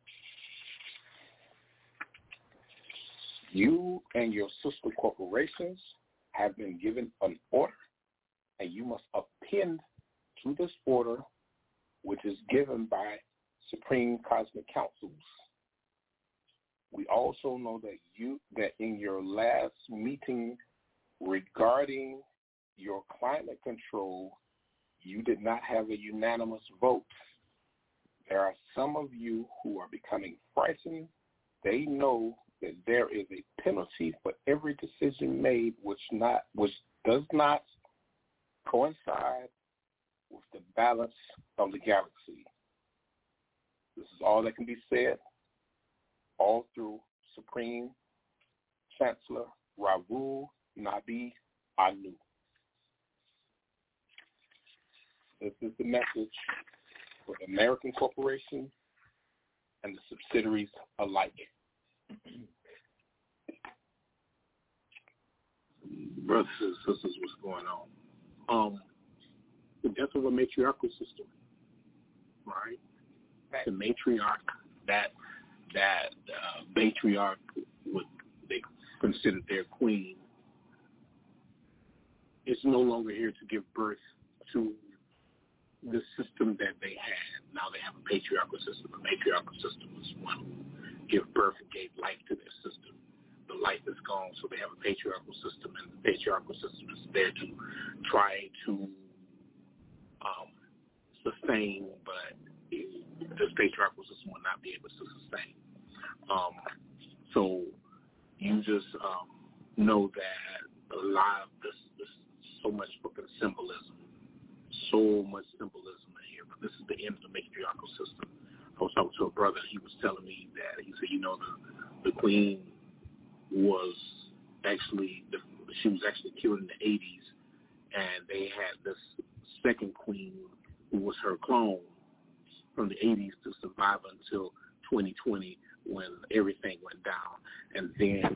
You and your sister corporations have been given an order, and you must append to this order, which is given by Supreme Cosmic Councils. We also know that in your last meeting regarding your climate control, you did not have a unanimous vote. There are some of you who are becoming frightened. They know that there is a penalty for every decision made which does not coincide with the balance of the galaxy. This is all that can be said, all through Supreme Chancellor Ravud Nabi Anu. This is the message for the American corporation and the subsidiaries alike. Brothers and sisters, what's going on? The death of a matriarchal system, right? The matriarch, that matriarch, what they considered their queen, is no longer here to give birth to the system that they had. Now they have a patriarchal system. A matriarchal system is one who gave birth and gave life to their system. The life is gone, so they have a patriarchal system, and the patriarchal system is there to try to sustain, but this patriarchal system will not be able to sustain. So you just know that a lot of this so much fucking symbolism, so much symbolism in here, but this is the end of the matriarchal system. I was talking to a brother, he was telling me that, he said, the queen was actually, she was actually killed in the 80s, and they had this second queen who was her clone from the 80s to survive until 2020 when everything went down. And then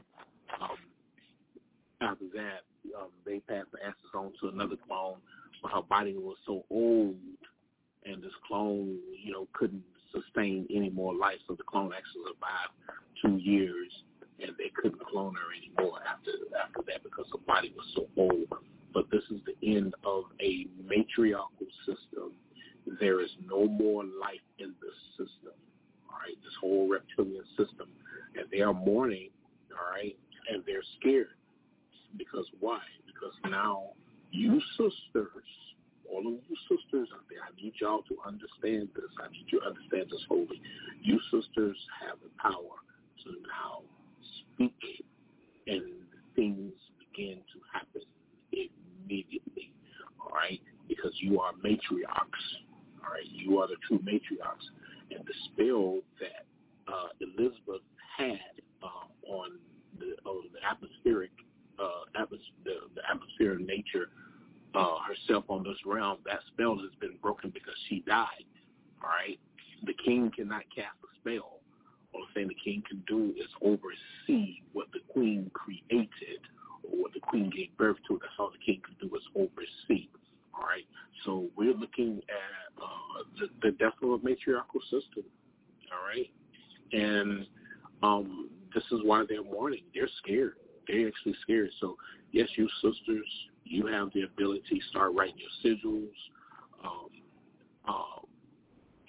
after that, they passed the ashes on to another clone, but her body was so old, and this clone, couldn't sustain any more life, so the clone actually survived 2 years, and they couldn't clone her anymore after that because her body was so old. But this is the end of a matriarchal system. There is no more life in this system, all right, this whole reptilian system. And they are mourning, all right, and they're scared. Because why? Because now you sisters, all of you sisters out there, I need y'all to understand this. I need you to understand this wholly. You sisters have the power to now speak, and things begin to happen immediately, all right? Because you are matriarchs, all right? You are the true matriarchs. And the spell that Elizabeth had on the atmospheric, the atmospheric nature herself on this realm, that spell has been broken because she died, all right? The king cannot cast a spell. All the thing the king can do is oversee what the queen created or what the queen gave birth to. That's all the king can do is oversee, all right? So we're looking at the death of a matriarchal system, all right? And this is why they're mourning. They're scared. They're actually scared. So, yes, you sisters, you have the ability to start writing your sigils,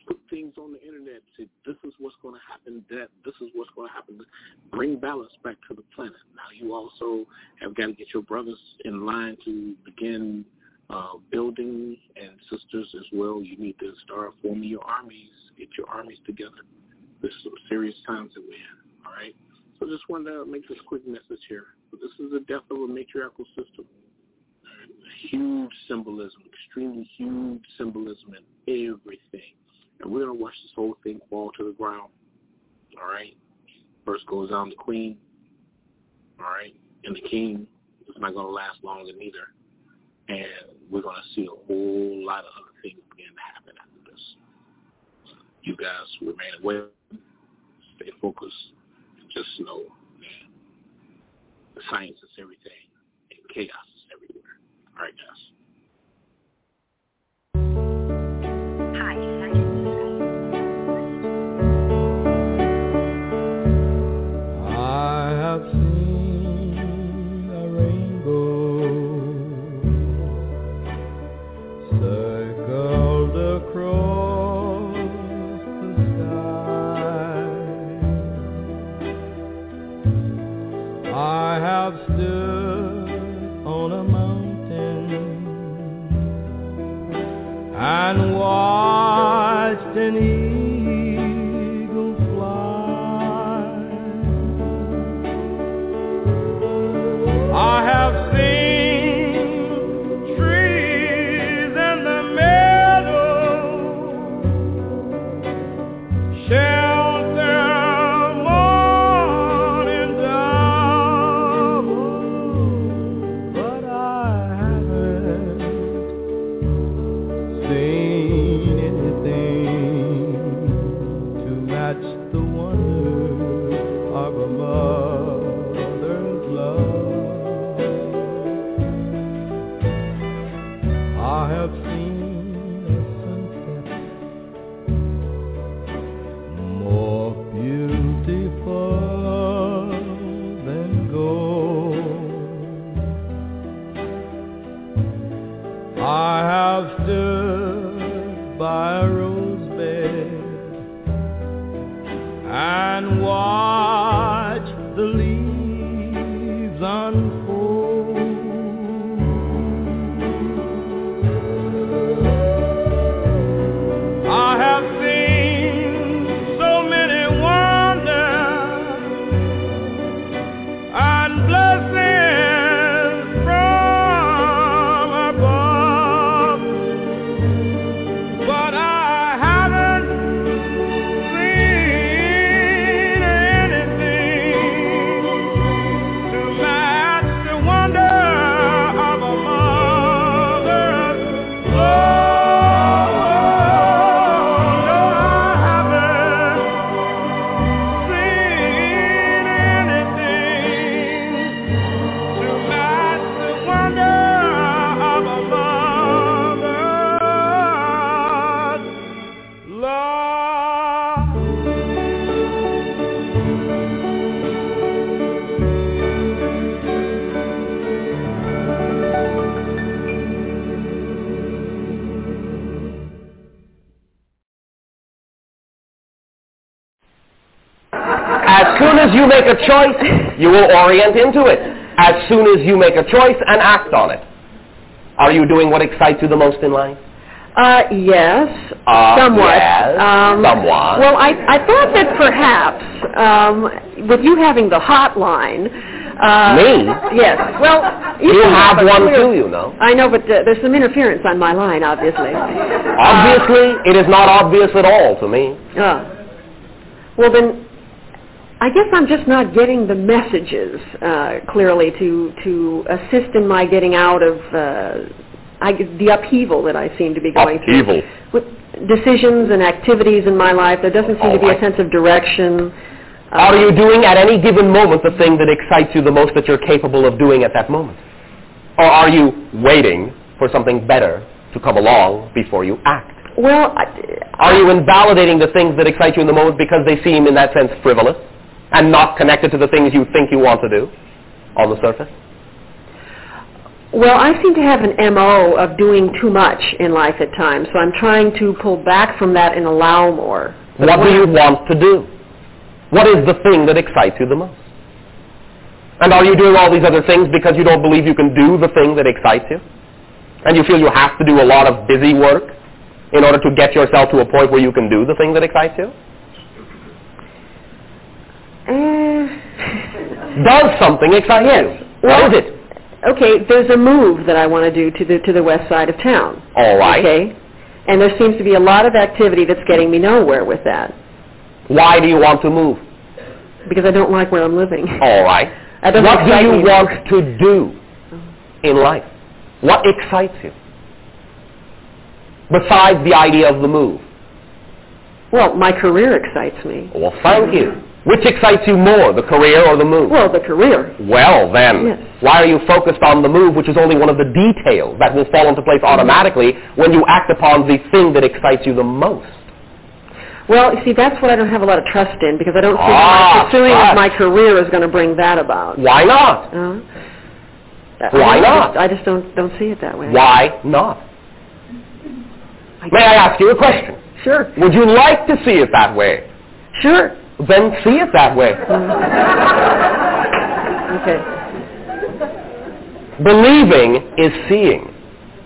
put things on the internet, say this is what's going to happen, this is what's going to happen. Bring balance back to the planet. Now you also have got to get your brothers in line to begin building, and sisters as well. You need to start forming your armies, get your armies together. This is some serious times that we're in, all right? So just wanted to make this quick message here. This is the death of a matriarchal system. Huge symbolism, extremely huge symbolism in everything. And we're going to watch this whole thing fall to the ground, all right? First goes down the queen, all right? And the king is not going to last long neither. And we're going to see a whole lot of other things begin to happen after this. You guys remain aware, stay focused, and just know the science is everything, and chaos is everywhere. All right, guys. As soon as you make a choice, you will orient into it. As soon as you make a choice and act on it. Are you doing what excites you the most in life? Yes, somewhat. Yes, somewhat. Well, I thought that perhaps with you having the hotline. Me? Yes. Well, you have one too, you know. I know, but there's some interference on my line, obviously. Obviously, it is not obvious at all to me. Well, then, I guess I'm just not getting the messages clearly to assist in my getting out of the upheaval that I seem to be going through. With decisions and activities in my life, there doesn't seem to be a sense of direction. Are you doing at any given moment the thing that excites you the most that you're capable of doing at that moment? Or are you waiting for something better to come along before you act? Well, are you invalidating the things that excite you in the moment because they seem, in that sense, frivolous and not connected to the things you think you want to do on the surface? Well, I seem to have an MO of doing too much in life at times, so I'm trying to pull back from that and allow more. What do you want to do? What is the thing that excites you the most? And are you doing all these other things because you don't believe you can do the thing that excites you? And you feel you have to do a lot of busy work in order to get yourself to a point where you can do the thing that excites you? Does something excite you? What is it? Okay, there's a move that I want to do to the west side of town. All right. Okay, and there seems to be a lot of activity that's getting me nowhere with that. Why do you want to move? Because I don't like where I'm living. All right. What do you want to do in life? What excites you? Besides the idea of the move. Well, my career excites me. Well, thank you. Which excites you more, the career or the move? Well, the career. Well, then, yes. Why are you focused on the move, which is only one of the details that will fall into place automatically when you act upon the thing that excites you the most? Well, you see, that's what I don't have a lot of trust in, because I don't think my pursuing of my career is going to bring that about. Why not? Why not? I just don't see it that way. Why not? May I ask you a question? Sure. Would you like to see it that way? Sure. Then see it that way. Okay. Believing is seeing,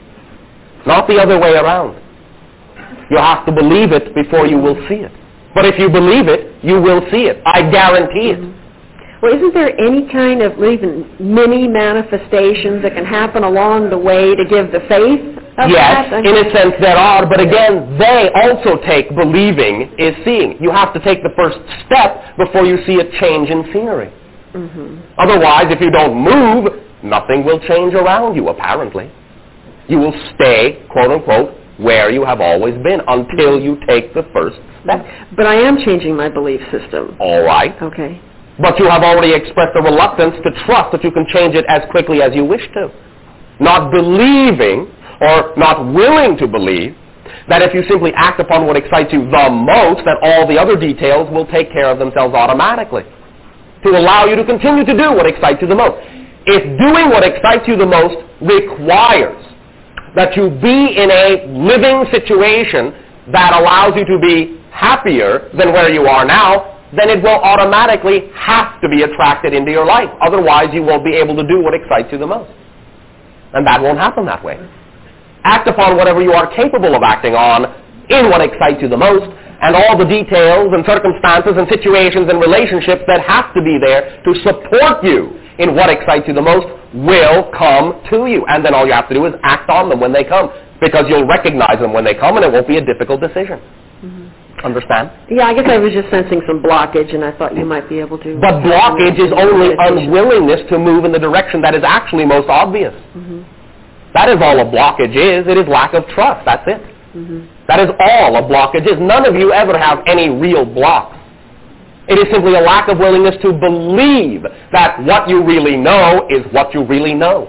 not the other way around. You have to believe it before you will see it. But if you believe it, you will see it. I guarantee it. Well, isn't there any kind of even mini manifestations that can happen along the way to give the faith of yes, that? in a sense there are, but again, they also take believing is seeing. You have to take the first step before you see a change in scenery. Mm-hmm. Otherwise, if you don't move, nothing will change around you, apparently. You will stay, quote unquote, where you have always been until you take the first step. But I am changing my belief system. All right. Okay. But you have already expressed a reluctance to trust that you can change it as quickly as you wish to. Not believing or not willing to believe that if you simply act upon what excites you the most, that all the other details will take care of themselves automatically to allow you to continue to do what excites you the most. If doing what excites you the most requires that you be in a living situation that allows you to be happier than where you are now, then it will automatically have to be attracted into your life. Otherwise, you won't be able to do what excites you the most. And that won't happen that way. Act upon whatever you are capable of acting on in what excites you the most, and all the details and circumstances and situations and relationships that have to be there to support you in what excites you the most will come to you. And then all you have to do is act on them when they come, because you'll recognize them when they come and it won't be a difficult decision. Understand? Yeah, I guess I was just sensing some blockage, and I thought you might be able to. But blockage is only unwillingness to move in the direction that is actually most obvious. Mm-hmm. That is all a blockage is. It is lack of trust. That's it. Mm-hmm. That is all a blockage is. None of you ever have any real blocks. It is simply a lack of willingness to believe that what you really know is what you really know.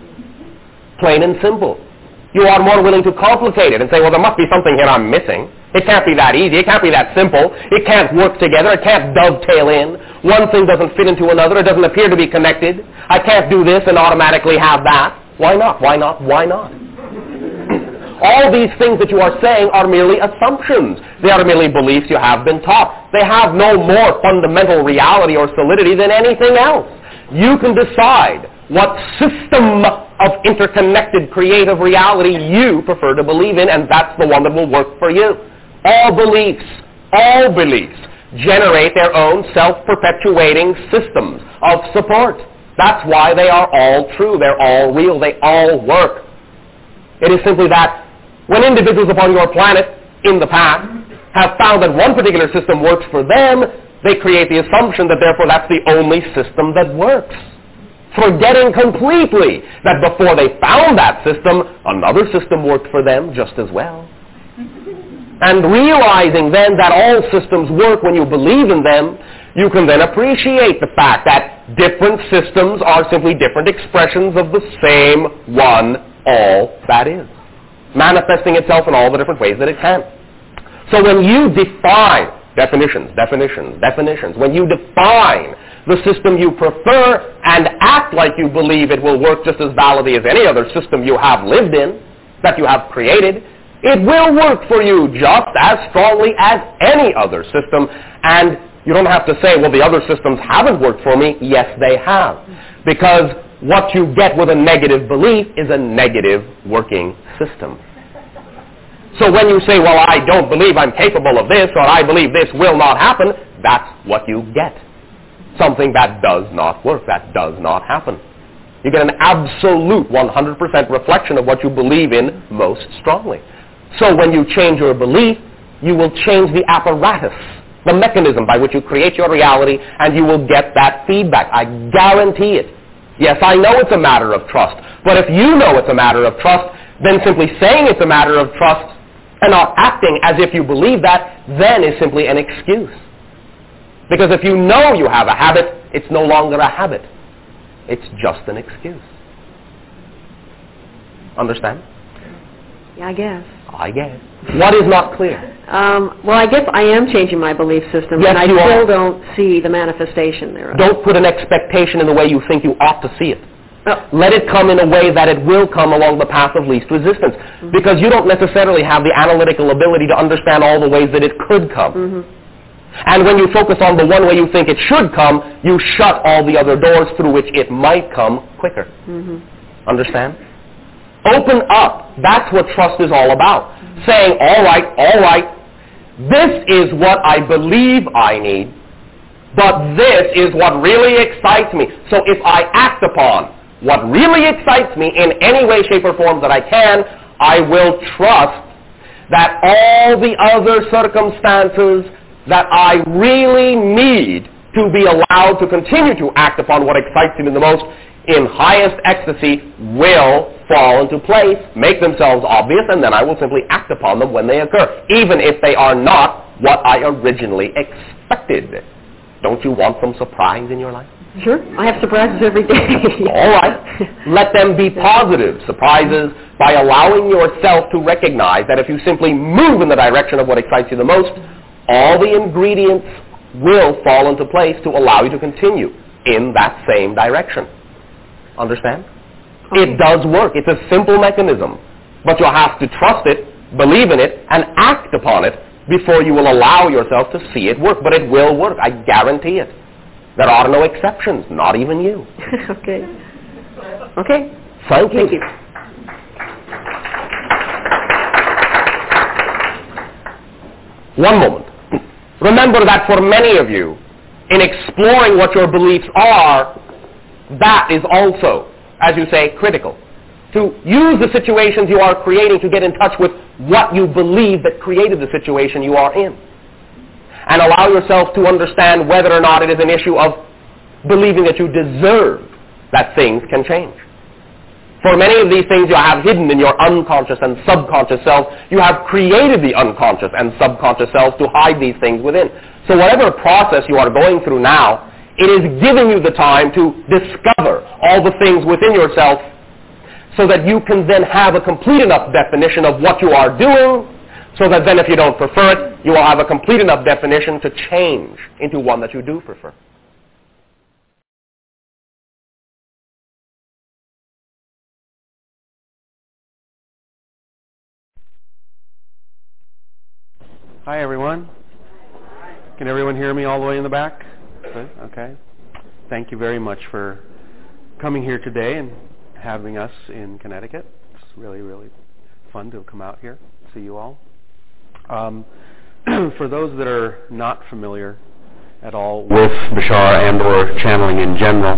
Plain and simple. You are more willing to complicate it and say, well, there must be something here I'm missing. It can't be that easy. It can't be that simple. It can't work together. It can't dovetail in. One thing doesn't fit into another. It doesn't appear to be connected. I can't do this and automatically have that. Why not? Why not? Why not? All these things that you are saying are merely assumptions. They are merely beliefs you have been taught. They have no more fundamental reality or solidity than anything else. You can decide what system of interconnected creative reality you prefer to believe in, and that's the one that will work for you. All beliefs generate their own self-perpetuating systems of support. That's why they are all true. They're all real. They all work. It is simply that when individuals upon your planet in the past have found that one particular system works for them, they create the assumption that therefore that's the only system that works, forgetting completely that before they found that system, another system worked for them just as well. And realizing then that all systems work when you believe in them, you can then appreciate the fact that different systems are simply different expressions of the same one, all that is, manifesting itself in all the different ways that it can. So when you define Definitions, definitions, definitions. When you define the system you prefer and act like you believe it will work just as validly as any other system you have lived in, that you have created, it will work for you just as strongly as any other system. And you don't have to say, well, the other systems haven't worked for me. Yes, they have. Because what you get with a negative belief is a negative working system. So when you say, well, I don't believe I'm capable of this, or I believe this will not happen, that's what you get. Something that does not work, that does not happen. You get an absolute 100% reflection of what you believe in most strongly. So when you change your belief, you will change the apparatus, the mechanism by which you create your reality, and you will get that feedback. I guarantee it. Yes, I know it's a matter of trust, but if you know it's a matter of trust, then simply saying it's a matter of trust and not acting as if you believe that, then is simply an excuse. Because if you know you have a habit, it's no longer a habit. It's just an excuse. Understand? Yeah, I guess. I guess. What is not clear? Well, I guess I am changing my belief system, yes, and I still don't see the manifestation thereof. Don't put an expectation in the way you think you ought to see it. Oh. Let it come in a way that it will come along the path of least resistance. Mm-hmm. Because you don't necessarily have the analytical ability to understand all the ways that it could come. Mm-hmm. And when you focus on the one way you think it should come, you shut all the other doors through which it might come quicker. Mm-hmm. Understand? Open up. That's what trust is all about. Mm-hmm. Saying, all right, this is what I believe I need, but this is what really excites me. So if I act upon what really excites me in any way, shape, or form that I can, I will trust that all the other circumstances that I really need to be allowed to continue to act upon what excites me the most in highest ecstasy will fall into place, make themselves obvious, and then I will simply act upon them when they occur, even if they are not what I originally expected. Don't you want some surprise in your life? Sure. I have surprises every day. All right. Let them be positive surprises by allowing yourself to recognize that if you simply move in the direction of what excites you the most, all the ingredients will fall into place to allow you to continue in that same direction. Understand? Okay. It does work. It's a simple mechanism. But you'll have to trust it, believe in it, and act upon it before you will allow yourself to see it work. But it will work. I guarantee it. There are no exceptions, not even you. Okay. Okay. Thank you. Thank you. One moment. Remember that for many of you, in exploring what your beliefs are, that is also, as you say, critical. To use the situations you are creating to get in touch with what you believe that created the situation you are in. And allow yourself to understand whether or not it is an issue of believing that you deserve that things can change. For many of these things you have hidden in your unconscious and subconscious self, you have created the unconscious and subconscious self to hide these things within. So whatever process you are going through now, it is giving you the time to discover all the things within yourself so that you can then have a complete enough definition of what you are doing, so that then if you don't prefer it, you will have a complete enough definition to change into one that you do prefer. Hi, everyone. Can everyone hear me all the way in the back? Good? Okay. Thank you very much for coming here today and having us in Connecticut. It's really, really fun to come out here, see you all. For those that are not familiar at all with Bashar and or channeling in general,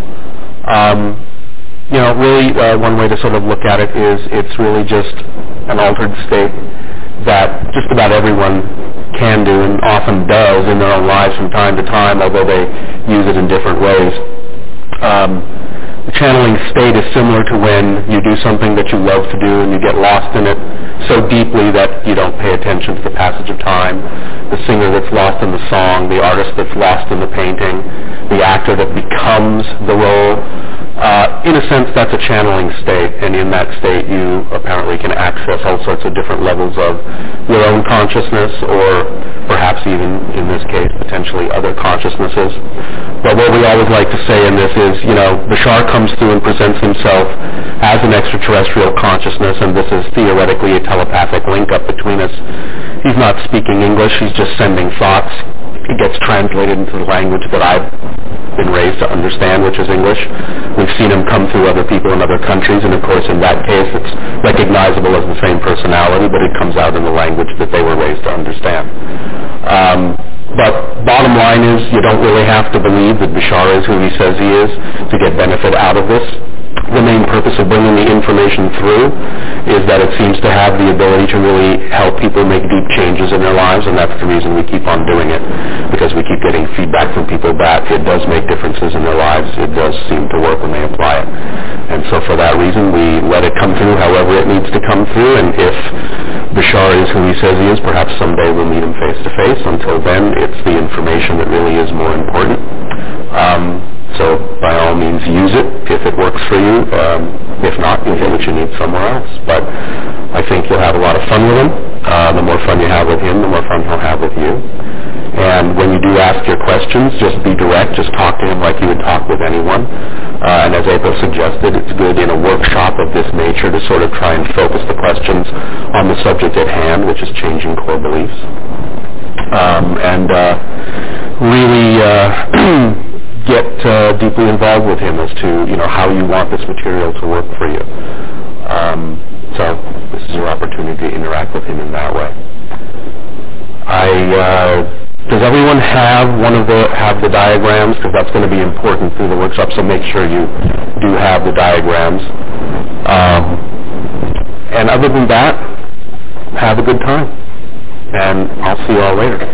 really one way to sort of look at it is it's really just an altered state that just about everyone can do and often does in their own lives from time to time, although they use it in different ways. The channeling state is similar to when you do something that you love to do and you get lost in it so deeply that you don't pay attention to the passage of time, the singer that's lost in the song, the artist that's lost in the painting, the actor that becomes the role. In a sense, that's a channeling state, and in that state you apparently can access all sorts of different levels of your own consciousness or perhaps even in this case potentially other consciousnesses. But what we always like to say in this is, Bashar comes through and presents himself as an extraterrestrial consciousness, and this is theoretically a telepathic link up between us. He's not speaking English, he's just sending thoughts. It gets translated into the language that I've been raised to understand, which is English. We've seen him come through other people in other countries, and of course in that case it's recognizable as the same personality, but it comes out in the language that they were raised to understand. But bottom line is, you don't really have to believe that Bashar is who he says he is to get benefit out of this. The main purpose of bringing the information through is that it seems to have the ability to really help people make deep changes in their lives, and that's the reason we keep on doing it, because we keep getting feedback from people that it does make differences in their lives. It does seem to work when they apply it. And so for that reason, we let it come through however it needs to come through, and if Bashar is who he says he is, perhaps someday we'll meet him face to face. Until then, it's the information that really is more important. So by all means use it if it works for you. If not, you'll get what you need somewhere else. But I think you'll have a lot of fun with him. The more fun you have with him, the more fun he'll have with you. And when you do ask your questions, just be direct. Just talk to him like you would talk with anyone. And as April suggested, it's good in a workshop of this nature to sort of try and focus the questions on the subject at hand, which is changing core beliefs. Really get deeply involved with him as to how you want this material to work for you. So this is your opportunity to interact with him in that way. Does everyone have the diagrams? Because that's going to be important through the workshop. So make sure you do have the diagrams. And other than that, have a good time. And I'll see you all later.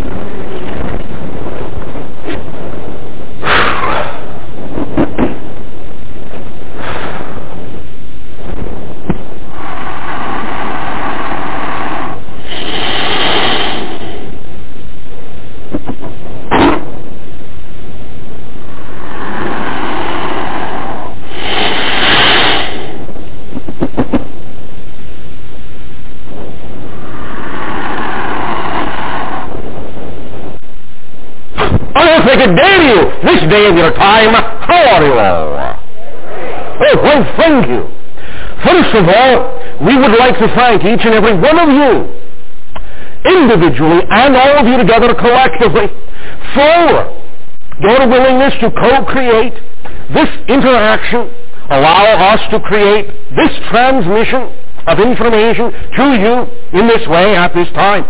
Good day to you, this day of your time. How are you all? Oh, well, thank you. First of all, we would like to thank each and every one of you, individually and all of you together collectively, for your willingness to co-create this interaction, allow us to create this transmission of information to you in this way at this time.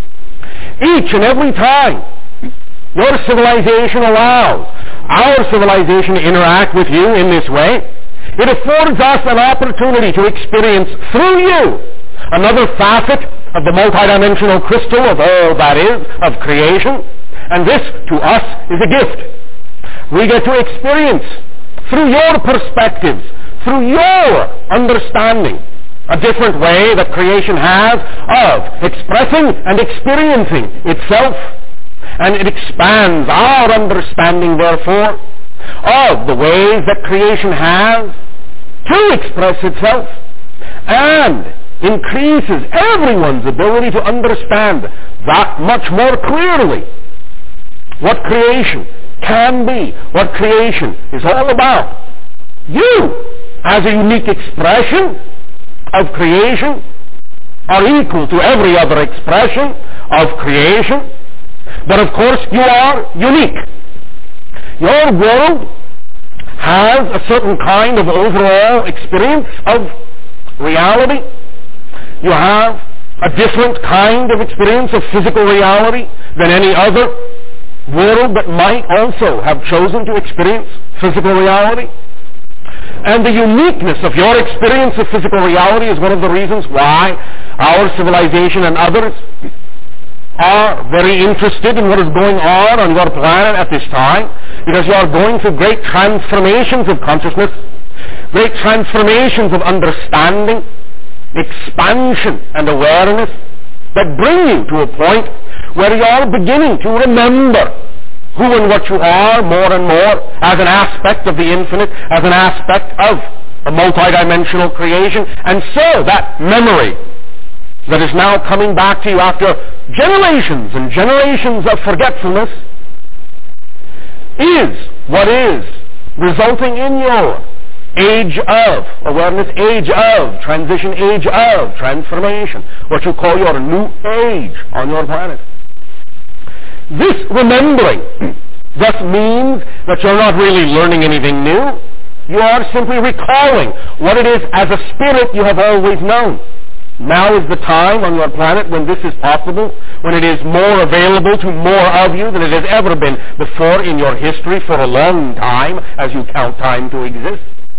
Each and every time your civilization allows our civilization to interact with you in this way, it affords us an opportunity to experience through you another facet of the multidimensional crystal of all that is, of creation, and this to us is a gift. We get to experience through your perspectives, through your understanding, a different way that creation has of expressing and experiencing itself. And it expands our understanding, therefore, of the ways that creation has to express itself, and increases everyone's ability to understand that much more clearly what creation can be, what creation is all about. You, as a unique expression of creation, are equal to every other expression of creation. But of course, you are unique. Your world has a certain kind of overall experience of reality. You have a different kind of experience of physical reality than any other world that might also have chosen to experience physical reality. And the uniqueness of your experience of physical reality is one of the reasons why our civilization and others are very interested in what is going on your planet at this time, because you are going through great transformations of consciousness, great transformations of understanding, expansion and awareness that bring you to a point where you are beginning to remember who and what you are more and more as an aspect of the infinite, as an aspect of a multidimensional creation. And so that memory that is now coming back to you after generations and generations of forgetfulness is what is resulting in your age of awareness, age of transition, age of transformation, what you call your new age on your planet. This remembering thus means that you're not really learning anything new. You are simply recalling what it is as a spirit you have always known. Now is the time on your planet when this is possible, when it is more available to more of you than it has ever been before in your history for a long time, as you count time to exist.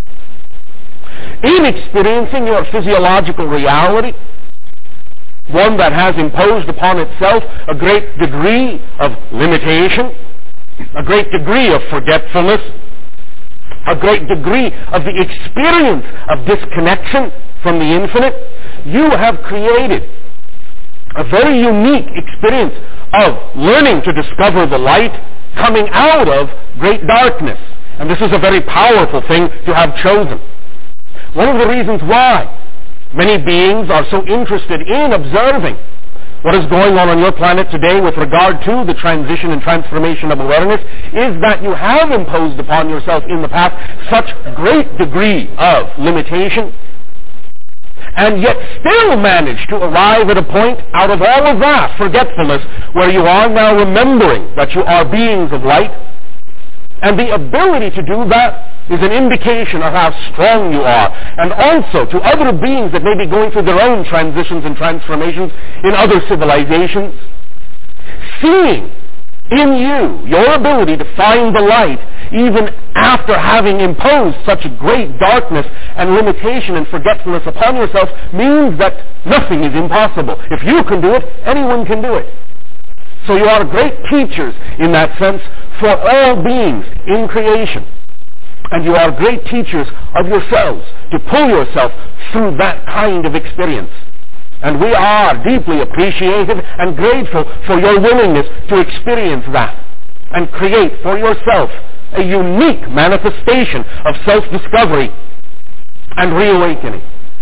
In experiencing your physiological reality, one that has imposed upon itself a great degree of limitation, a great degree of forgetfulness, a great degree of the experience of disconnection from the infinite, you have created a very unique experience of learning to discover the light coming out of great darkness. And this is a very powerful thing to have chosen. One of the reasons why many beings are so interested in observing what is going on your planet today with regard to the transition and transformation of awareness is that you have imposed upon yourself in the past such great degree of limitation, and yet still manage to arrive at a point out of all of that forgetfulness where you are now remembering that you are beings of light. And the ability to do that is an indication of how strong you are. And also to other beings that may be going through their own transitions and transformations in other civilizations, seeing in you your ability to find the light even after having imposed such great darkness and limitation and forgetfulness upon yourself means that nothing is impossible. If you can do it, anyone can do it. So you are great teachers in that sense for all beings in creation. And you are great teachers of yourselves to pull yourself through that kind of experience. And we are deeply appreciative and grateful for your willingness to experience that and create for yourself a unique manifestation of self-discovery and reawakening.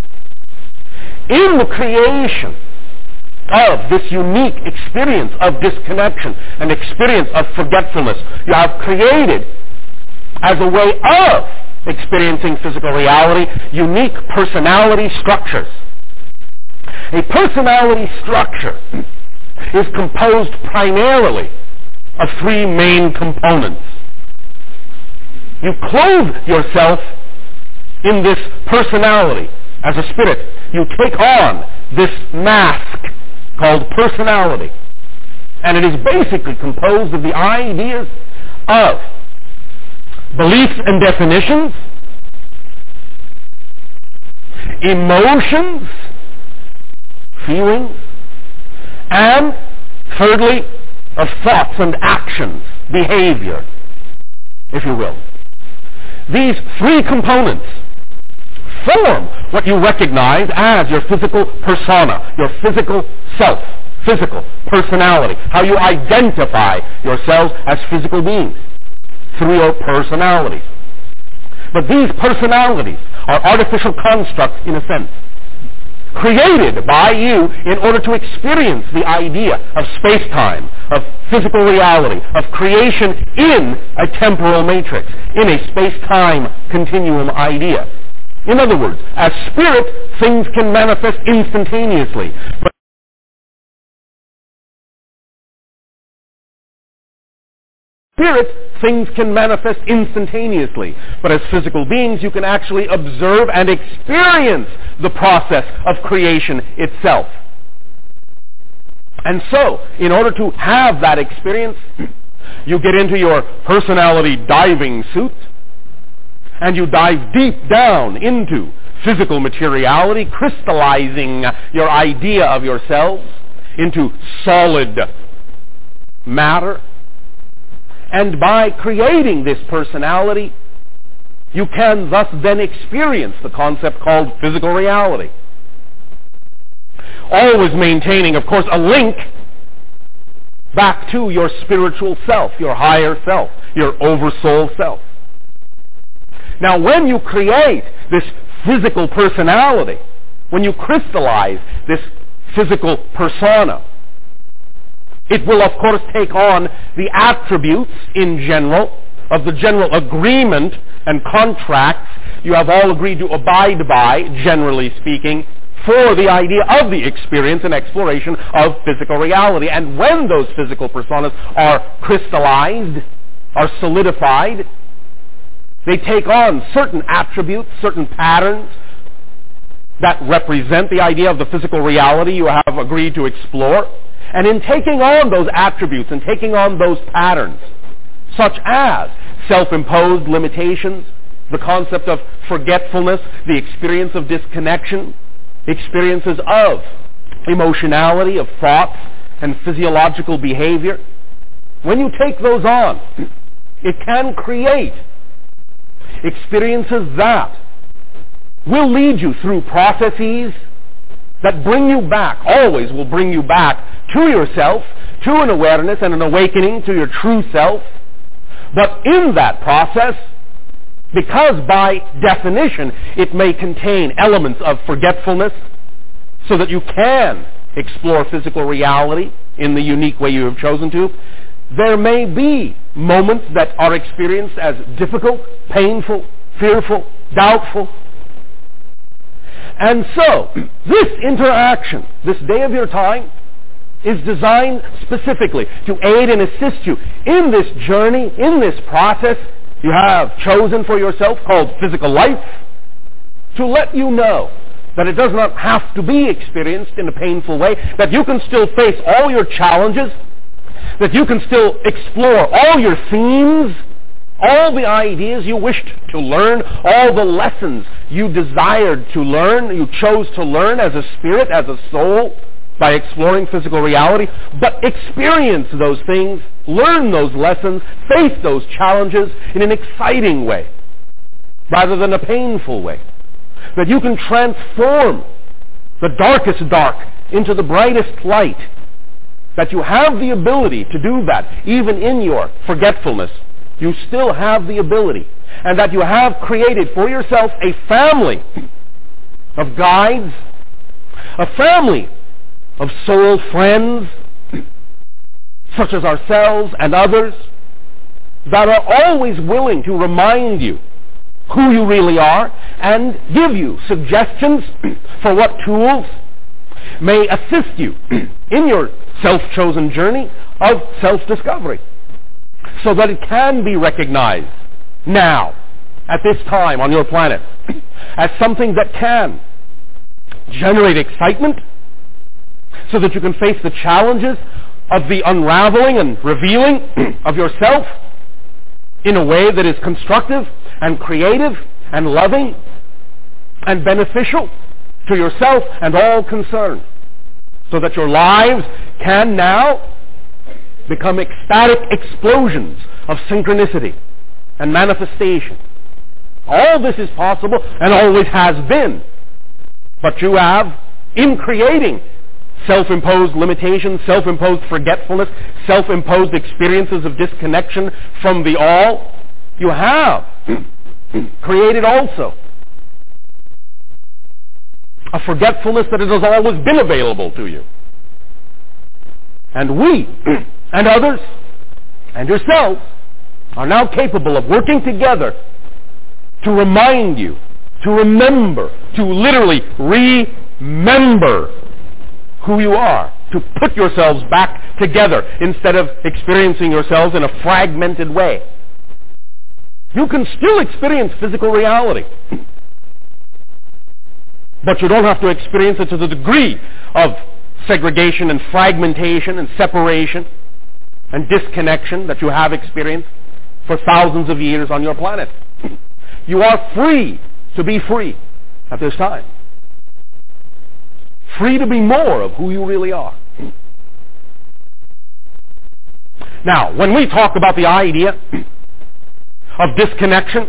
In the creation of this unique experience of disconnection and experience of forgetfulness, you have created, as a way of experiencing physical reality, unique personality structures. A personality structure is composed primarily of three main components. You clothe yourself in this personality as a spirit. You take on this mask called personality. And it is basically composed of the ideas of beliefs and definitions, emotions, feelings, and thirdly, of thoughts and actions, behavior, if you will. These three components form what you recognize as your physical persona, your physical self, physical personality, how you identify yourselves as physical beings through your personalities. But these personalities are artificial constructs in a sense, created by you in order to experience the idea of space-time, of physical reality, of creation in a temporal matrix, in a space-time continuum idea. In other words, as spirit, things can manifest instantaneously. But spirit, things can manifest instantaneously. But as physical beings, you can actually observe and experience the process of creation itself. And so, in order to have that experience, you get into your personality diving suit, and you dive deep down into physical materiality, crystallizing your idea of yourselves into solid matter. And by creating this personality, you can thus then experience the concept called physical reality. Always maintaining, of course, a link back to your spiritual self, your higher self, your oversoul self. Now, when you create this physical personality, when you crystallize this physical persona. It will, of course, take on the attributes in general of the general agreement and contracts you have all agreed to abide by, generally speaking, for the idea of the experience and exploration of physical reality. And when those physical personas are crystallized, are solidified, they take on certain attributes, certain patterns that represent the idea of the physical reality you have agreed to explore. And in taking on those attributes and taking on those patterns, such as self-imposed limitations, the concept of forgetfulness, the experience of disconnection, experiences of emotionality, of thoughts, and physiological behavior, when you take those on, it can create experiences that will lead you through processes that bring you back, always will bring you back to yourself, to an awareness and an awakening to your true self. But in that process, because by definition it may contain elements of forgetfulness, so that you can explore physical reality in the unique way you have chosen to, there may be moments that are experienced as difficult, painful, fearful, doubtful. And so, this interaction, this day of your time, is designed specifically to aid and assist you in this journey, in this process you have chosen for yourself called physical life, to let you know that it does not have to be experienced in a painful way, that you can still face all your challenges, that you can still explore all your themes, all the ideas you wished to learn, all the lessons you desired to learn, you chose to learn as a spirit, as a soul, by exploring physical reality, but experience those things, learn those lessons, face those challenges in an exciting way, rather than a painful way. That you can transform the darkest dark into the brightest light. That you have the ability to do that, even in your forgetfulness. You still have the ability. And that you have created for yourself a family of guides, a family of soul friends, such as ourselves and others, that are always willing to remind you who you really are and give you suggestions for what tools may assist you in your self-chosen journey of self-discovery, so that it can be recognized now, at this time on your planet, as something that can generate excitement, so that you can face the challenges of the unraveling and revealing of yourself in a way that is constructive and creative and loving and beneficial to yourself and all concerned, so that your lives can now become ecstatic explosions of synchronicity and manifestation. All this is possible and always has been, but you have, in creating self-imposed limitations, self-imposed forgetfulness, self-imposed experiences of disconnection from the all, you have created also a forgetfulness that it has always been available to you. And we, and others, and yourselves, are now capable of working together to remind you, to remember, to literally remember who you are, to put yourselves back together instead of experiencing yourselves in a fragmented way. You can still experience physical reality, but you don't have to experience it to the degree of segregation and fragmentation and separation and disconnection that you have experienced for thousands of years on your planet. You are free to be free at this time. Free to be more of who you really are. Now, when we talk about the idea of disconnection,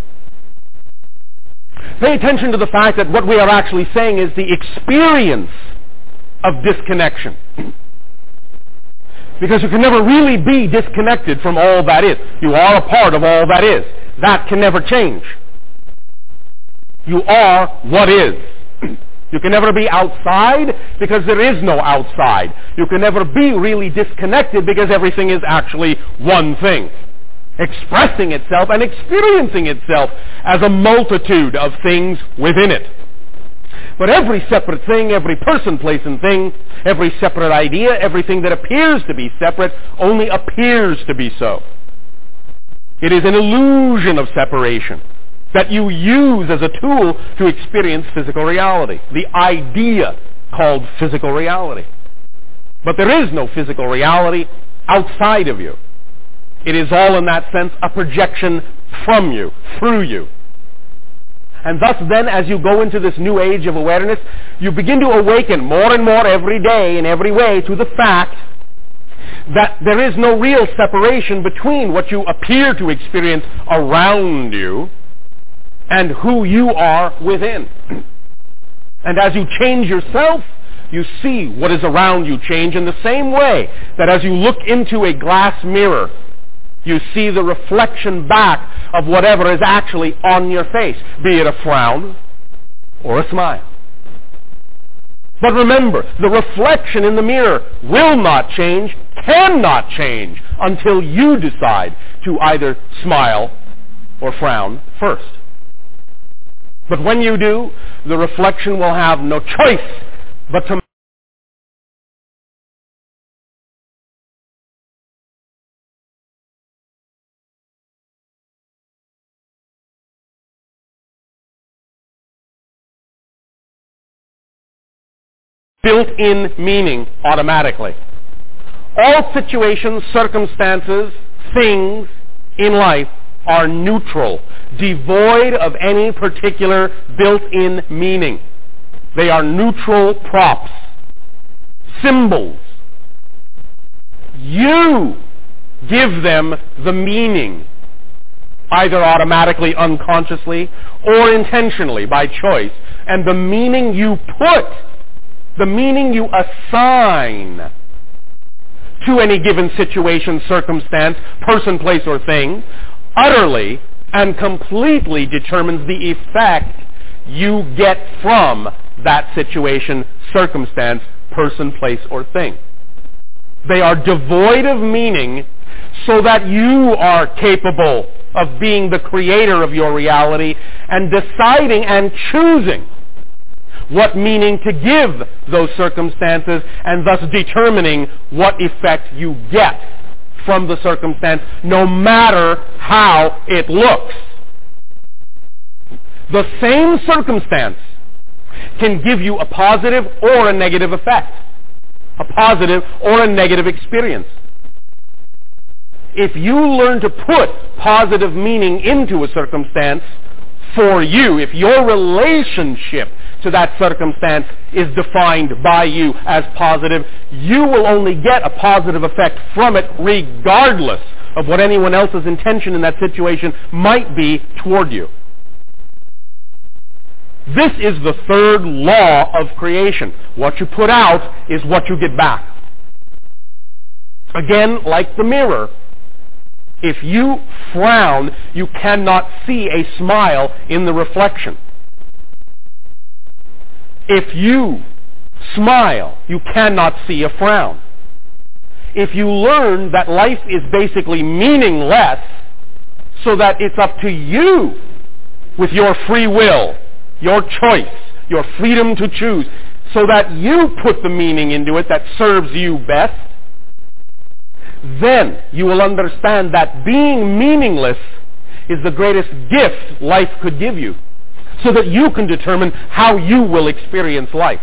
pay attention to the fact that what we are actually saying is the experience of disconnection. Because you can never really be disconnected from all that is. You are a part of all that is. That can never change. You are what is. You can never be outside because there is no outside. You can never be really disconnected because everything is actually one thing, expressing itself and experiencing itself as a multitude of things within it. But every separate thing, every person, place, and thing, every separate idea, everything that appears to be separate only appears to be so. It is an illusion of separation that you use as a tool to experience physical reality, the idea called physical reality. But there is no physical reality outside of you. It is all, in that sense, a projection from you, through you. And thus then, as you go into this new age of awareness, you begin to awaken more and more every day in every way to the fact that there is no real separation between what you appear to experience around you and who you are within. And as you change yourself, you see what is around you change in the same way that as you look into a glass mirror, you see the reflection back of whatever is actually on your face, be it a frown or a smile. But remember, the reflection in the mirror will not change, cannot change, until you decide to either smile or frown first. But when you do, the reflection will have no choice but to built-in meaning automatically. All situations, circumstances, things in life are neutral, devoid of any particular built-in meaning. They are neutral props, symbols. You give them the meaning, either automatically, unconsciously, or intentionally by choice. And the meaning you put, the meaning you assign to any given situation, circumstance, person, place, or thing, utterly and completely determines the effect you get from that situation, circumstance, person, place, or thing. They are devoid of meaning so that you are capable of being the creator of your reality and deciding and choosing what meaning to give those circumstances, and thus determining what effect you get from the circumstance, no matter how it looks. The same circumstance can give you a positive or a negative effect, a positive or a negative experience. If you learn to put positive meaning into a circumstance for you, if your relationship to that circumstance is defined by you as positive, you will only get a positive effect from it regardless of what anyone else's intention in that situation might be toward you. This is the third law of creation. What you put out is what you get back. Again, like the mirror, if you frown, you cannot see a smile in the reflection. If you smile, you cannot see a frown. If you learn that life is basically meaningless, so that it's up to you with your free will, your choice, your freedom to choose, so that you put the meaning into it that serves you best, then you will understand that being meaningless is the greatest gift life could give you, so that you can determine how you will experience life.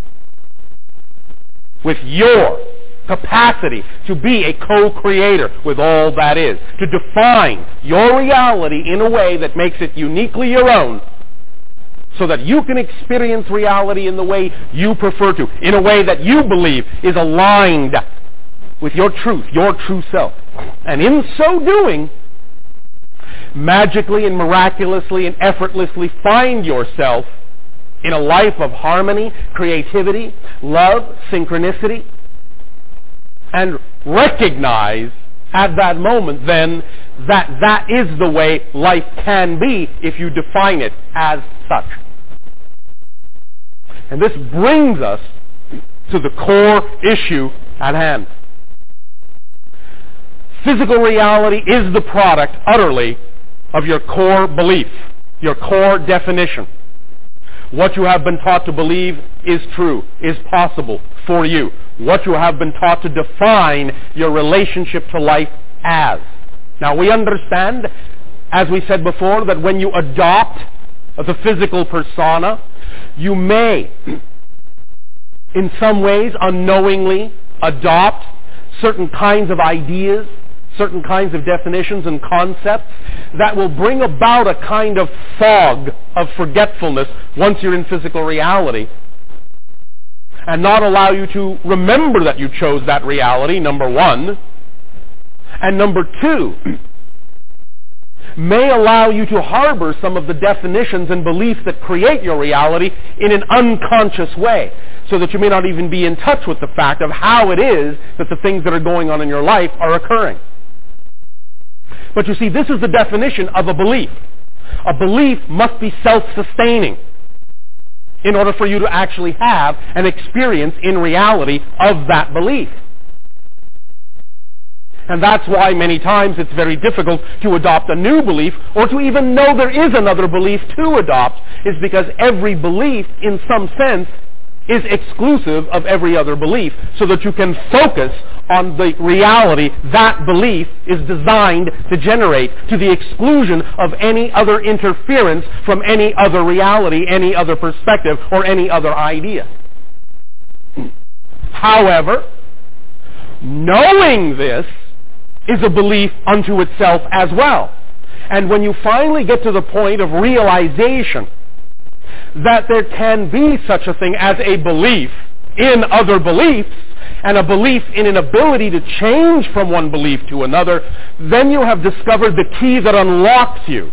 With your capacity to be a co-creator with all that is, to define your reality in a way that makes it uniquely your own, so that you can experience reality in the way you prefer to, in a way that you believe is aligned with your truth, your true self. And in so doing, magically and miraculously and effortlessly find yourself in a life of harmony, creativity, love, synchronicity, and recognize at that moment then that that is the way life can be if you define it as such. And this brings us to the core issue at hand. Physical reality is the product, utterly, of your core belief, your core definition. What you have been taught to believe is true, is possible for you. What you have been taught to define your relationship to life as. Now we understand, as we said before, that when you adopt the physical persona, you may, in some ways, unknowingly adopt certain kinds of ideas, certain kinds of definitions and concepts that will bring about a kind of fog of forgetfulness once you're in physical reality, and not allow you to remember that you chose that reality, number one, and number two, may allow you to harbor some of the definitions and beliefs that create your reality in an unconscious way, so that you may not even be in touch with the fact of how it is that the things that are going on in your life are occurring. But you see, this is the definition of a belief. A belief must be self-sustaining in order for you to actually have an experience in reality of that belief. And that's why many times it's very difficult to adopt a new belief, or to even know there is another belief to adopt, is because every belief, in some sense, is exclusive of every other belief, so that you can focus on the reality that belief is designed to generate, to the exclusion of any other interference from any other reality, any other perspective, or any other idea. However, knowing this is a belief unto itself as well. And when you finally get to the point of realization that there can be such a thing as a belief in other beliefs, and a belief in an ability to change from one belief to another, then you have discovered the key that unlocks you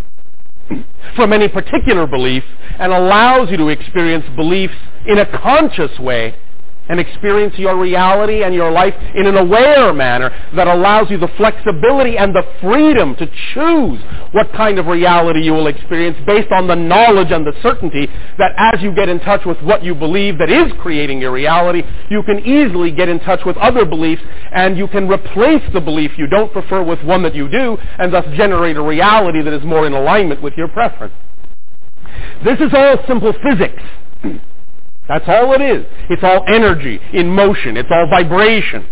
from any particular belief and allows you to experience beliefs in a conscious way, and experience your reality and your life in an aware manner that allows you the flexibility and the freedom to choose what kind of reality you will experience based on the knowledge and the certainty that as you get in touch with what you believe that is creating your reality, you can easily get in touch with other beliefs, and you can replace the belief you don't prefer with one that you do, and thus generate a reality that is more in alignment with your preference. This is all simple physics. That's all it is. It's all energy in motion. It's all vibration.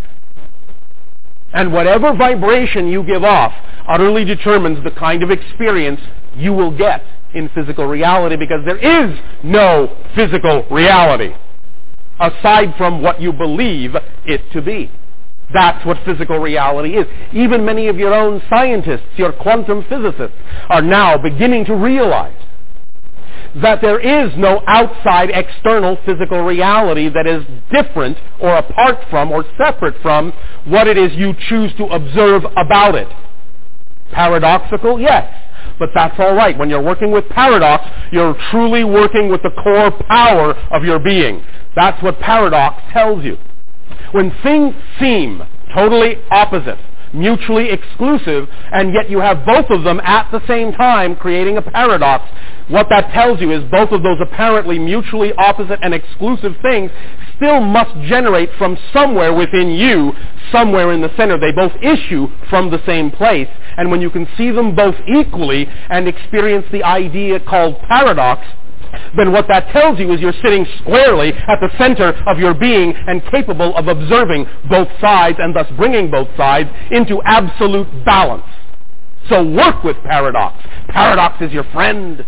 And whatever vibration you give off utterly determines the kind of experience you will get in physical reality, because there is no physical reality aside from what you believe it to be. That's what physical reality is. Even many of your own scientists, your quantum physicists, are now beginning to realize that there is no outside external physical reality that is different or apart from or separate from what it is you choose to observe about it. Paradoxical? Yes. But that's all right. When you're working with paradox, you're truly working with the core power of your being. That's what paradox tells you. When things seem totally opposite, mutually exclusive, and yet you have both of them at the same time creating a paradox, what that tells you is both of those apparently mutually opposite and exclusive things still must generate from somewhere within you, somewhere in the center. They both issue from the same place. And when you can see them both equally and experience the idea called paradox, then what that tells you is you're sitting squarely at the center of your being and capable of observing both sides, and thus bringing both sides into absolute balance. So work with paradox. Paradox is your friend.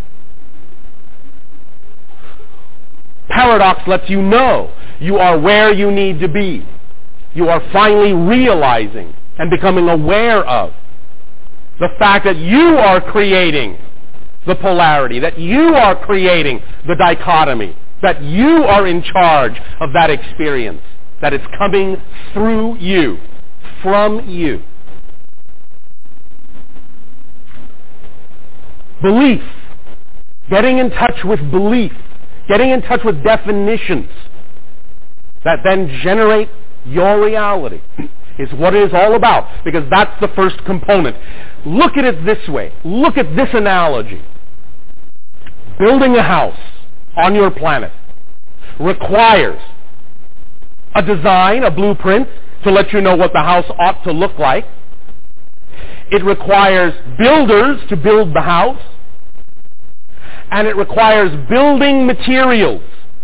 Paradox lets you know you are where you need to be. You are finally realizing and becoming aware of the fact that you are creating the polarity, that you are creating the dichotomy, that you are in charge of that experience, that it's coming through you, from you. Belief, getting in touch with belief, getting in touch with definitions that then generate your reality is what it is all about, because that's the first component. Look at it this way. Look at this analogy. Building a house on your planet. requires a design, a blueprint, to let you know what the house ought to look like. It requires builders to build the house. And it requires building materials.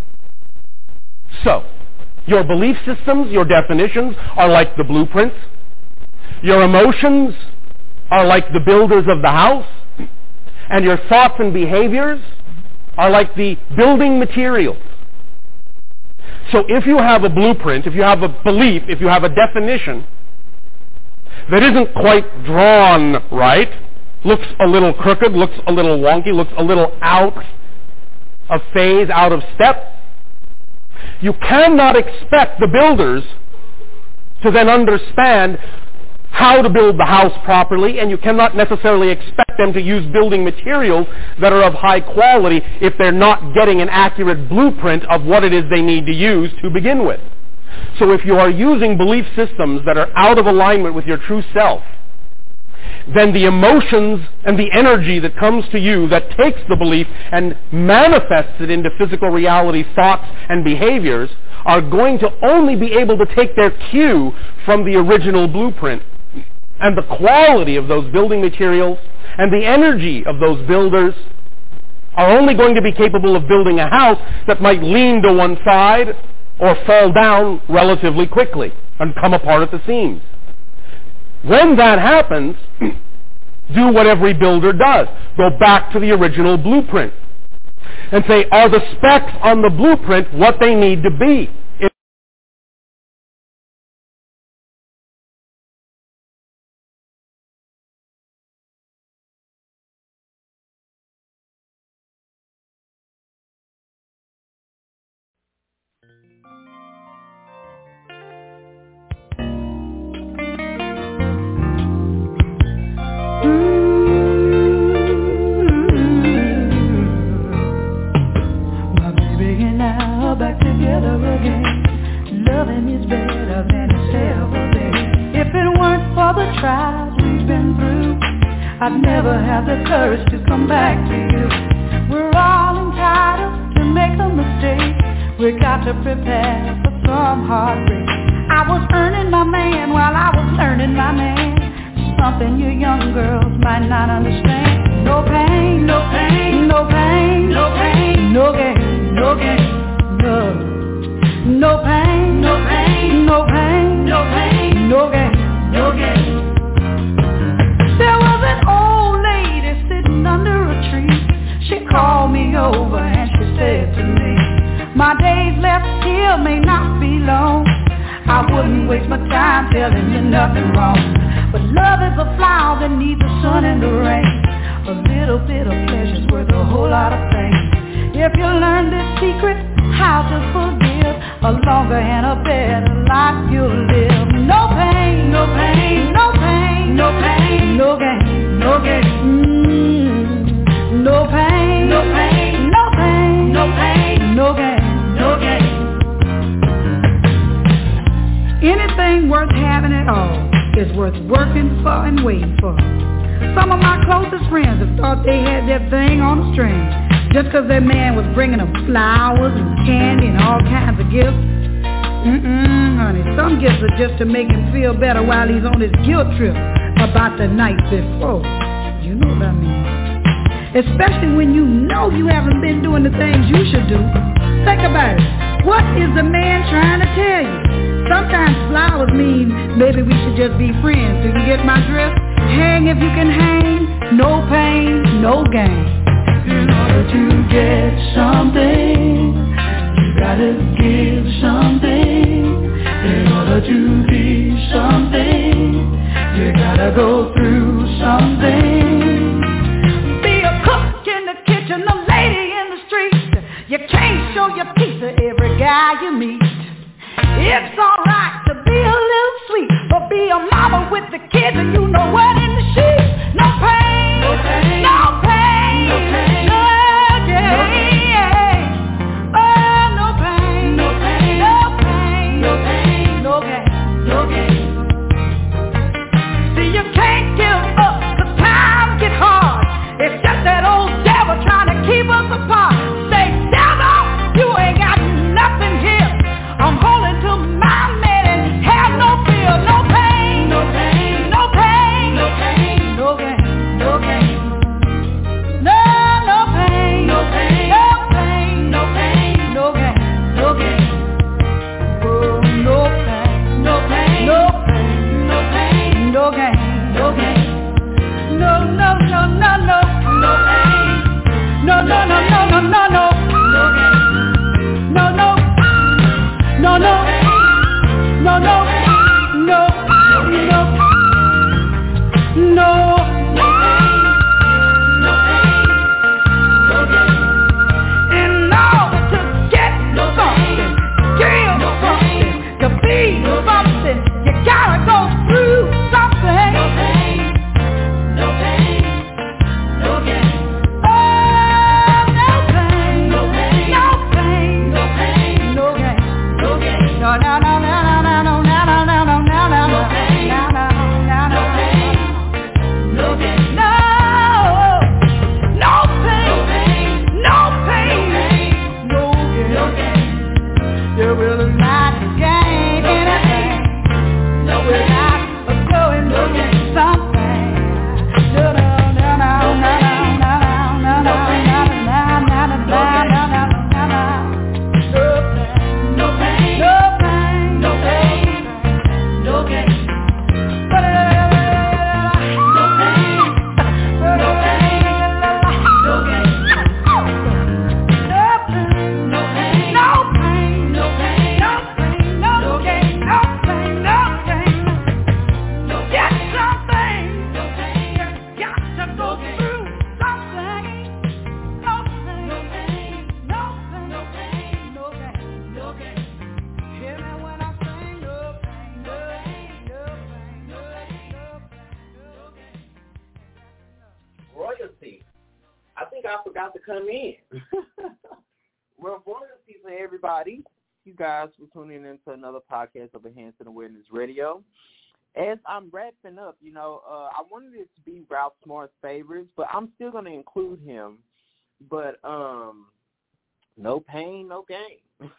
So, your belief systems, your definitions are like the blueprints. Your emotions are like the builders of the house. And your thoughts and behaviors are like the building materials. So if you have a blueprint, if you have a belief, if you have a definition that isn't quite drawn right, looks a little crooked, looks a little wonky, looks a little out of phase, out of step, you cannot expect the builders to then understand how to build the house properly, and you cannot necessarily expect them to use building materials that are of high quality if they're not getting an accurate blueprint of what it is they need to use to begin with. So if you are using belief systems that are out of alignment with your true self, then the emotions and the energy that comes to you that takes the belief and manifests it into physical reality, thoughts and behaviors, are going to only be able to take their cue from the original blueprint. And the quality of those building materials and the energy of those builders are only going to be capable of building a house that might lean to one side or fall down relatively quickly and come apart at the seams. When that happens, do what every builder does. Go back to the original blueprint and say, are the specs on the blueprint what they need to be? I'd never have the courage to come back to you. We're all entitled to make a mistake. We got to prepare for some heartbreak. I was earning my man while I was learning my man. Something you young girls might not understand. No pain, no pain, no pain, no pain, no gain, no gain, no. No pain, no pain, no pain, no pain, no gain, no gain. There was an old lady sitting under a tree. She called me over and she said to me, my days left here may not be long. I wouldn't waste my time telling you nothing wrong. But love is a flower that needs the sun and the rain. A little bit of pleasure's worth a whole lot of pain. If you learn this secret, how to forgive, a longer and a better life you'll live. No pain, no pain, no pain, no pain, no gain, no gain. No pain, no pain, no pain, no pain, no gain, no gain. Anything worth having at all is worth working for and waiting for. Some of my closest friends have thought they had their thing on a string just because their man was bringing them flowers and candy and all kinds of gifts. Honey, some gifts are just to make him feel better while he's on his guilt trip about the night before. You know what I mean. Especially when you know you haven't been doing the things you should do. Think about it. What is the man trying to tell you? Sometimes flowers mean maybe we should just be friends. Do you get my drift? Hang if you can hang. No pain, no gain. In order to get something, you gotta give something. In order to be something, you gotta go through something. Be a cook in the kitchen, a lady in the street. You can't show your piece to every guy you meet. It's alright to be a little sweet, but be a mama with the kids and you know what in the sheets. No pain, no pain, no pain, no pain, no gain. Oh, no pain, no pain, no pain, no pain, no gain, no gain. See, you can't give up, the times get hard. It's just that old devil trying to keep us apart. Say, devil, you ain't got nothing forgot to come in. Well, for this season, everybody, you guys for tuning in to another podcast of Enhancing Awareness Radio. As I'm wrapping up, I wanted it to be Ralph Smart's favorites, but I'm still going to include him. But no pain, no gain.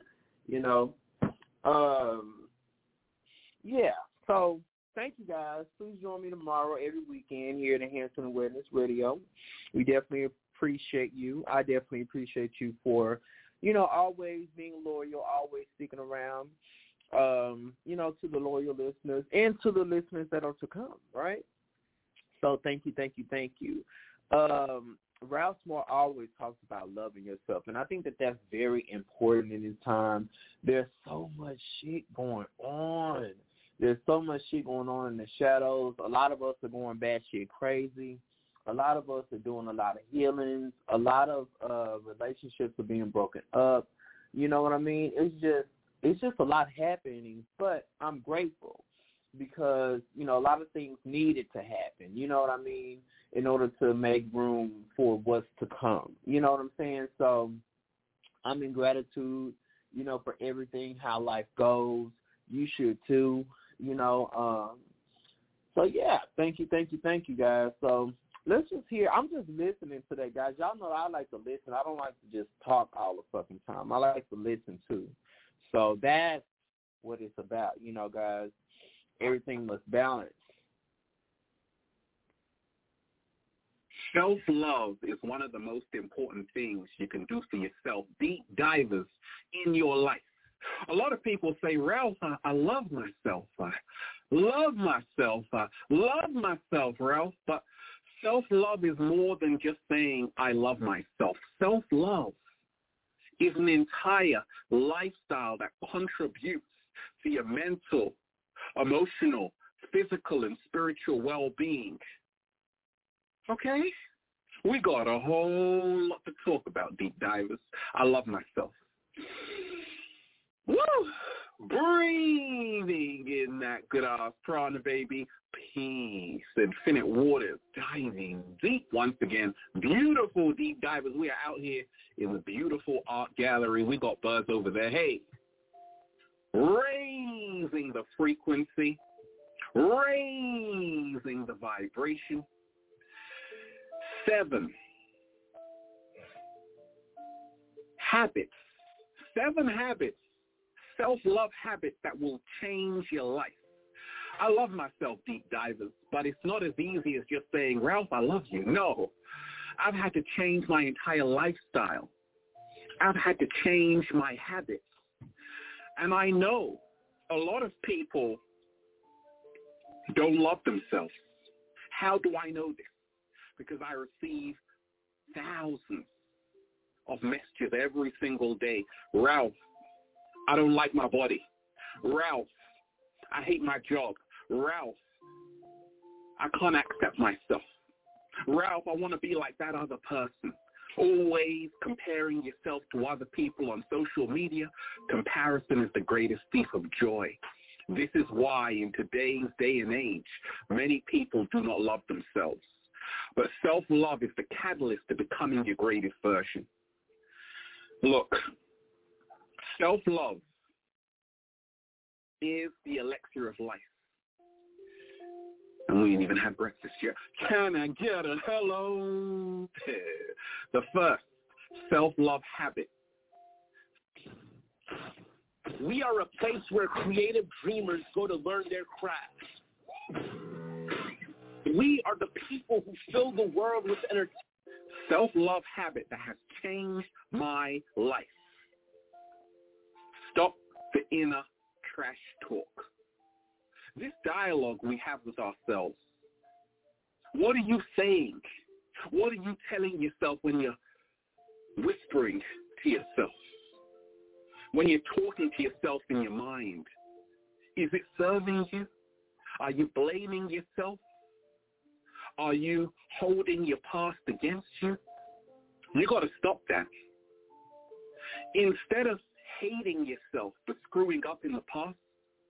Yeah. So thank you guys. Please join me tomorrow every weekend here at Enhancing Awareness Radio. We definitely appreciate you. I definitely appreciate you for, always being loyal, always sticking around. To the loyal listeners and to the listeners that are to come, right? So thank you. Ralph Smart always talks about loving yourself, and I think that that's very important in this time. There's so much shit going on. There's so much shit going on in the shadows. A lot of us are going batshit crazy. A lot of us are doing a lot of healings. A lot of relationships are being broken up. You know what I mean? It's just a lot happening, but I'm grateful because, a lot of things needed to happen, you know what I mean, in order to make room for what's to come. You know what I'm saying? So I'm in gratitude, for everything, how life goes. You should too, So, yeah, thank you, guys. So let's just hear. I'm just listening today, guys. Y'all know I like to listen. I don't like to just talk all the fucking time. I like to listen too. So that's what it's about, guys. Everything must balance. Self-love is one of the most important things you can do for yourself. Deep divers in your life. A lot of people say, Ralph, I love myself. I love myself. I love myself, Ralph. But self-love is more than just saying I love myself. Self-love is an entire lifestyle that contributes to your mental, emotional, physical, and spiritual well-being. Okay? We got a whole lot to talk about, deep divers. I love myself. Woo! Breathing in that good-ass prana, baby. Peace. Infinite waters. Diving deep once again. Beautiful deep divers. We are out here in the beautiful art gallery. We got Buzz over there. Hey. Raising the frequency. Raising the vibration. 7 habits. 7 habits. Self-love habits that will change your life. I love myself, deep divers, but it's not as easy as just saying, Ralph, I love you. No. I've had to change my entire lifestyle. I've had to change my habits. And I know a lot of people don't love themselves. How do I know this? Because I receive thousands of messages every single day. Ralph, I don't like my body. Ralph, I hate my job. Ralph, I can't accept myself. Ralph, I want to be like that other person. Always comparing yourself to other people on social media. Comparison is the greatest thief of joy. This is why in today's day and age, many people do not love themselves. But self-love is the catalyst to becoming your greatest version. Look, self-love is the elixir of life. And we ain't even had breakfast yet. Can I get a hello? The first self-love habit. We are a place where creative dreamers go to learn their craft. We are the people who fill the world with entertainment. Self-love habit that has changed my life. Stop the inner trash talk. This dialogue we have with ourselves. What are you saying? What are you telling yourself when you're whispering to yourself? When you're talking to yourself in your mind? Is it serving you? Are you blaming yourself? Are you holding your past against you? You got to stop that. Instead of hating yourself for screwing up in the past,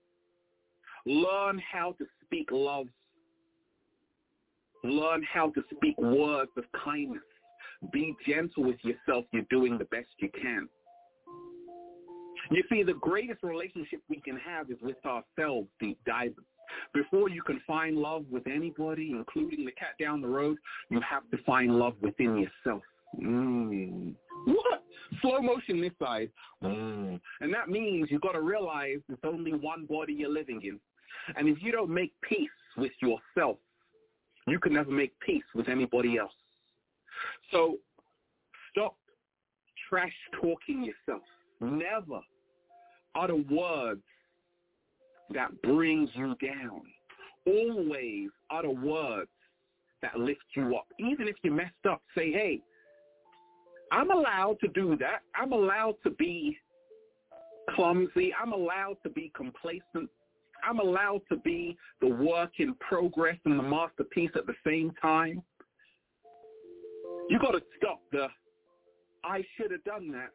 learn how to speak love. Learn how to speak words of kindness. Be gentle with yourself. You're doing the best you can. You see, the greatest relationship we can have is with ourselves, deep divers. Before you can find love with anybody, including the cat down the road, you have to find love within yourself. What? Slow motion this side. And that means you've got to realize there's only one body you're living in. And if you don't make peace with yourself, you can never make peace with anybody else. So stop trash talking yourself. Never utter words that brings you down. Always utter words that lift you up. Even if you messed up, say, hey, I'm allowed to do that. I'm allowed to be clumsy. I'm allowed to be complacent. I'm allowed to be the work in progress and the masterpiece at the same time. You got to stop the, I should have done that.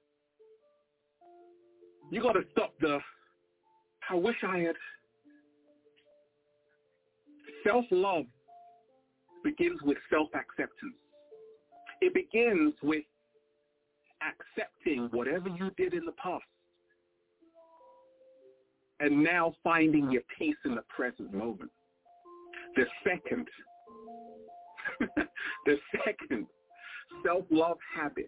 You got to stop the, I wish I had. Self-love begins with self-acceptance. It begins with accepting whatever you did in the past and now finding your peace in the present moment. The second self-love habit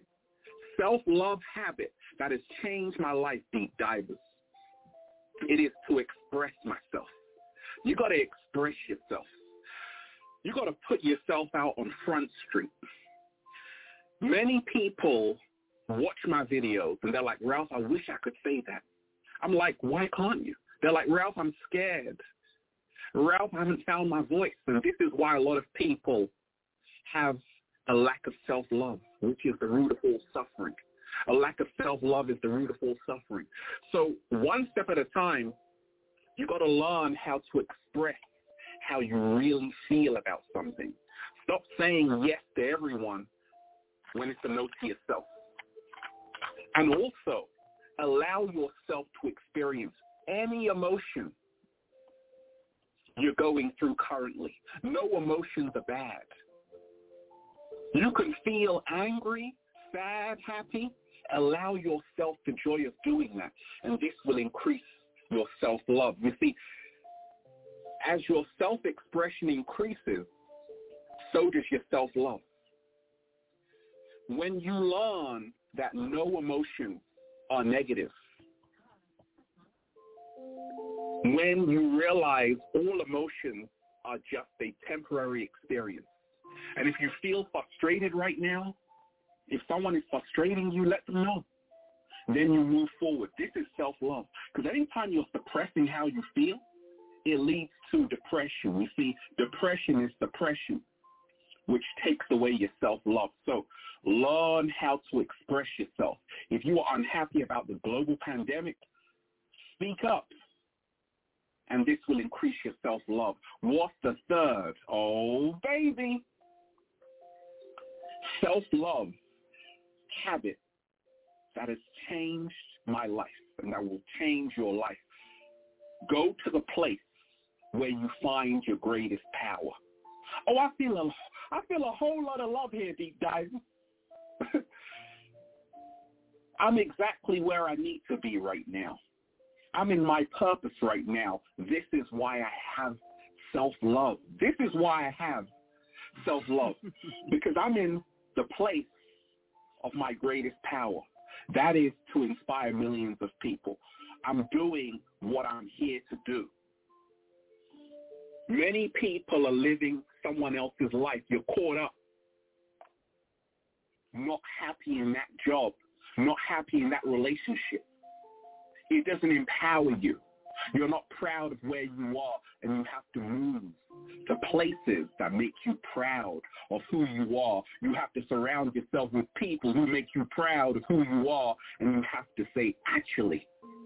that has changed my life, deep divers, it is to express myself. You got to express yourself. You got to put yourself out on Front Street. Many people watch my videos and they're like, Ralph, I wish I could say that. I'm like, why can't you? They're like, Ralph, I'm scared. Ralph, I haven't found my voice. And this is why a lot of people have a lack of self-love, which is the root of all suffering. A lack of self-love is the root of all suffering. So one step at a time, you got to learn how to express how you really feel about something. Stop saying yes to everyone when it's a no to yourself. And also, allow yourself to experience any emotion you're going through currently. No emotions are bad. You can feel angry, sad, happy. Allow yourself the joy of doing that, and this will increase your self-love. You see, as your self-expression increases, so does your self-love. When you learn that no emotions are negative, when you realize all emotions are just a temporary experience, and if you feel frustrated right now, if someone is frustrating you, let them know. Then you move forward. This is self-love. Because anytime you're suppressing how you feel, it leads to depression. You see, depression is suppression, which takes away your self-love. So learn how to express yourself. If you are unhappy about the global pandemic, speak up. And this will increase your self-love. What's the third? Oh, baby. Self-love habit that has changed my life and that will change your life. Go to the place where you find your greatest power. Oh, I feel a whole lot of love here, deep diving. I'm exactly where I need to be right now. I'm in my purpose right now. This is why I have self-love. This is why I have self-love. Because I'm in the place of my greatest power. That is to inspire millions of people. I'm doing what I'm here to do. Many people are living someone else's life. You're caught up, not happy in that job, not happy in that relationship. It doesn't empower you. You're not proud of where you are, and you have to move to places that make you proud of who you are. You have to surround yourself with people who make you proud of who you are, and you have to say, actually,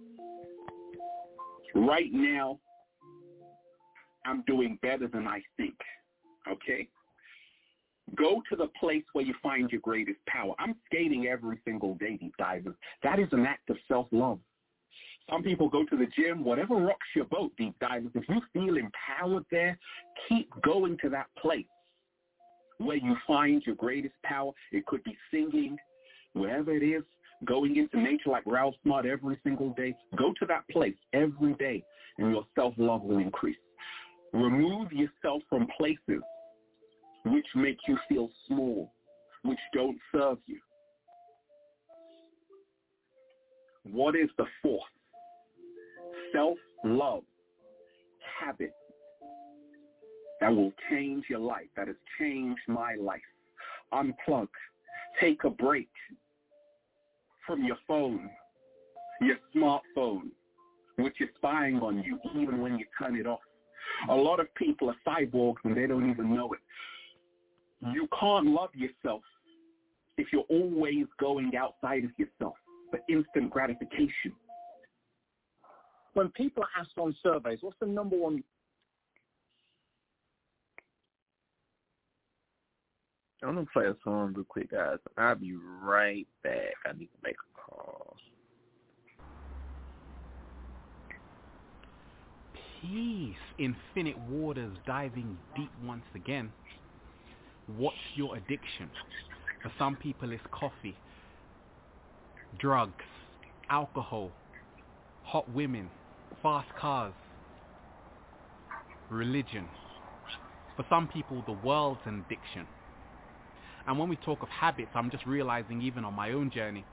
right now, I'm doing better than I think, okay? Go to the place where you find your greatest power. I'm skating every single day, deep divers. That is an act of self-love. Some people go to the gym, whatever rocks your boat, deep divers. If you feel empowered there, keep going to that place where you find your greatest power. It could be singing, whatever it is, going into nature like Ralph Smart every single day. Go to that place every day, and your self-love will increase. Remove yourself from places which make you feel small, which don't serve you. What is the fourth? Self-love habit that will change your life, that has changed my life. Unplug. Take a break from your phone, your smartphone, which is spying on you even when you turn it off. A lot of people are cyborgs and they don't even know it. You can't love yourself if you're always going outside of yourself for instant gratification. When people are asked on surveys, what's the number one? I'm going to play a song real quick, guys. I'll be right back. I need to make a call. Peace, infinite waters diving deep once again. What's your addiction? For some people it's coffee, drugs, alcohol, hot women, fast cars, religion. For some people the world's an addiction. And when we talk of habits, I'm just realizing even on my own journey,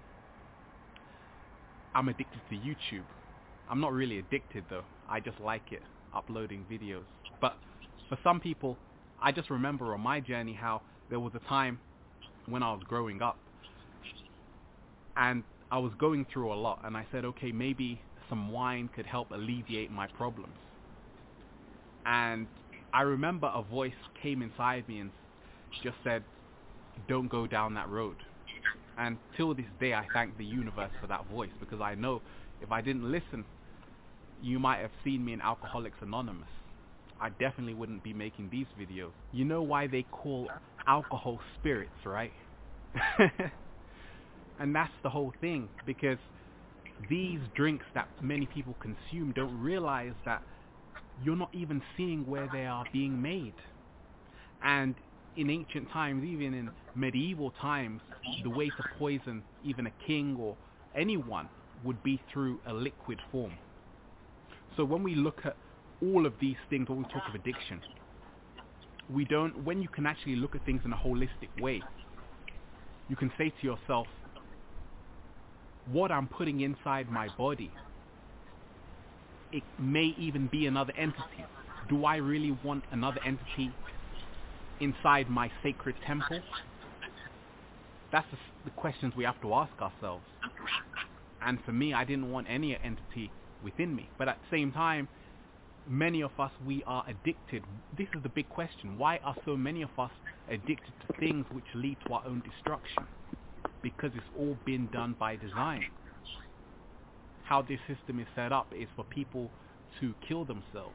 I'm addicted to YouTube. I'm not really addicted though. I just like it, uploading videos. But for some people, I just remember on my journey how there was a time when I was growing up and I was going through a lot, and I said, okay, maybe some wine could help alleviate my problems. And I remember a voice came inside me and just said, don't go down that road. And till this day I thank the universe for that voice, because I know if I didn't listen, you might have seen me in Alcoholics Anonymous. I definitely wouldn't be making these videos. You know why they call alcohol spirits, right? And that's the whole thing, because these drinks that many people consume don't realize that you're not even seeing where they are being made. And in ancient times, even in medieval times, the way to poison even a king or anyone would be through a liquid form. So when we look at all of these things, when we talk of addiction, when you can actually look at things in a holistic way, you can say to yourself, what I'm putting inside my body, it may even be another entity. Do I really want another entity inside my sacred temple? That's the questions we have to ask ourselves. And for me, I didn't want any entity within me. But at the same time, many of us, we are addicted. This is the big question. Why are so many of us addicted to things which lead to our own destruction? Because it's all been done by design. How this system is set up is for people to kill themselves.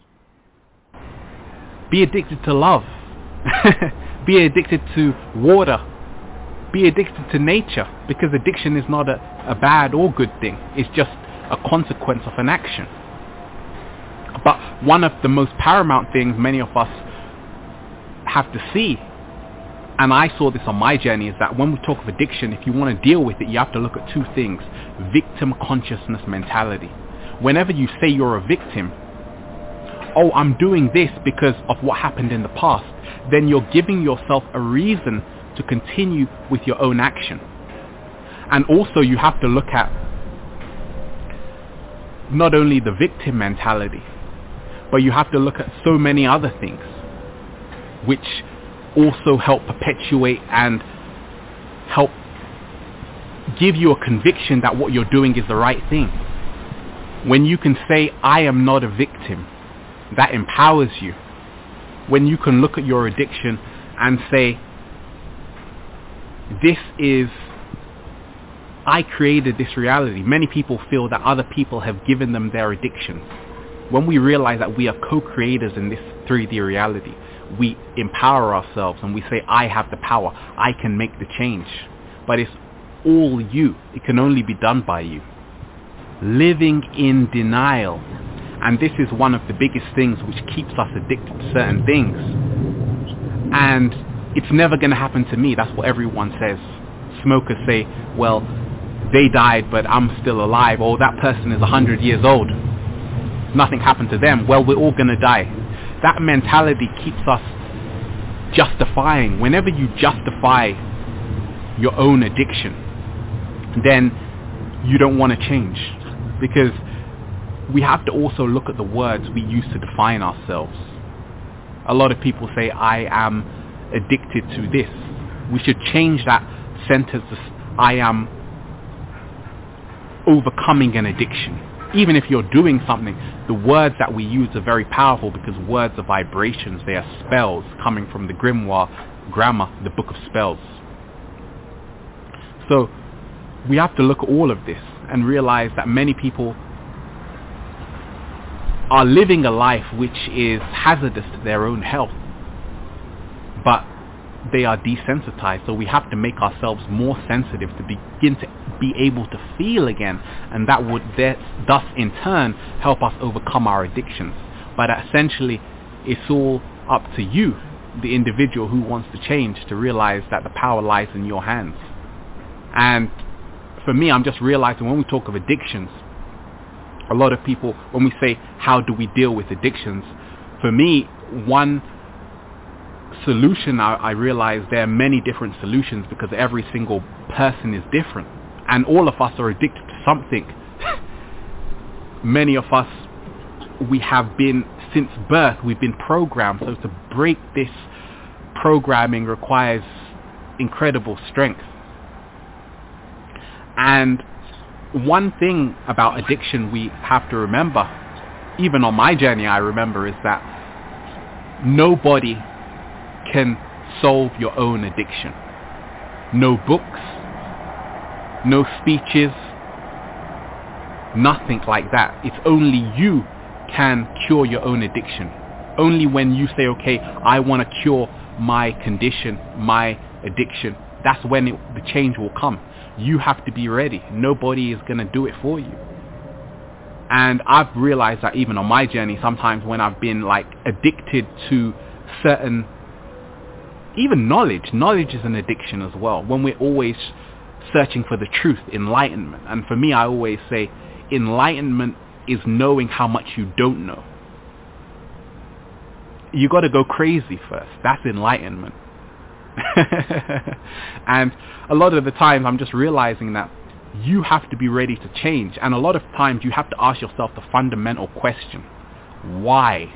Be addicted to love. Be addicted to water. Be addicted to nature, because addiction is not a bad or good thing. It's just a consequence of an action. But one of the most paramount things many of us have to see, and I saw this on my journey, is that when we talk of addiction, if you want to deal with it, you have to look at two things. Victim consciousness mentality. Whenever you say you're a victim, oh, I'm doing this because of what happened in the past, then you're giving yourself a reason to continue with your own action. And also you have to look at not only the victim mentality, but you have to look at so many other things which also help perpetuate and help give you a conviction that what you're doing is the right thing. When you can say, I am not a victim, that empowers you. When you can look at your addiction and say, I created this reality. Many people feel that other people have given them their addictions. When we realize that we are co-creators in this 3D reality, we empower ourselves and we say, I have the power. I can make the change. But it's all you. It can only be done by you. Living in denial. And this is one of the biggest things which keeps us addicted to certain things. And it's never going to happen to me. That's what everyone says. Smokers say, well, they died, but I'm still alive. Or that person is 100 years old. Nothing happened to them. Well, we're all going to die. That mentality keeps us justifying. Whenever you justify your own addiction, then you don't want to change. Because we have to also look at the words we use to define ourselves. A lot of people say, I am addicted to this. We should change that sentence to, I am overcoming an addiction. Even if you're doing something, the words that we use are very powerful because words are vibrations. They are spells coming from the grimoire, grammar, the book of spells. So we have to look at all of this and realize that many people are living a life which is hazardous to their own health, but they are desensitized. So we have to make ourselves more sensitive to begin to be able to feel again, and that would thus in turn help us overcome our addictions. But essentially it's all up to you, the individual who wants to change, to realize that the power lies in your hands. And for me, I'm just realizing when we talk of addictions, a lot of people, when we say how do we deal with addictions, for me, one solution, I realize there are many different solutions because every single person is different and all of us are addicted to something. Many of us, we have been, since birth, we've been programmed. So to break this programming requires incredible strength. And one thing about addiction we have to remember, even on my journey I remember, is that nobody can solve your own addiction. No books, no speeches, nothing like that. It's only you can cure your own addiction. Only when you say, okay, I want to cure my condition, my addiction, that's when the change will come. You have to be ready. Nobody is going to do it for you. And I've realized that even on my journey, sometimes when I've been like addicted to certain, even knowledge is an addiction as well. When we're always searching for the truth, enlightenment. And for me, I always say enlightenment is knowing how much you don't know. You got to go crazy first. That's enlightenment. And a lot of the times I'm just realizing that you have to be ready to change, and a lot of times you have to ask yourself the fundamental question: why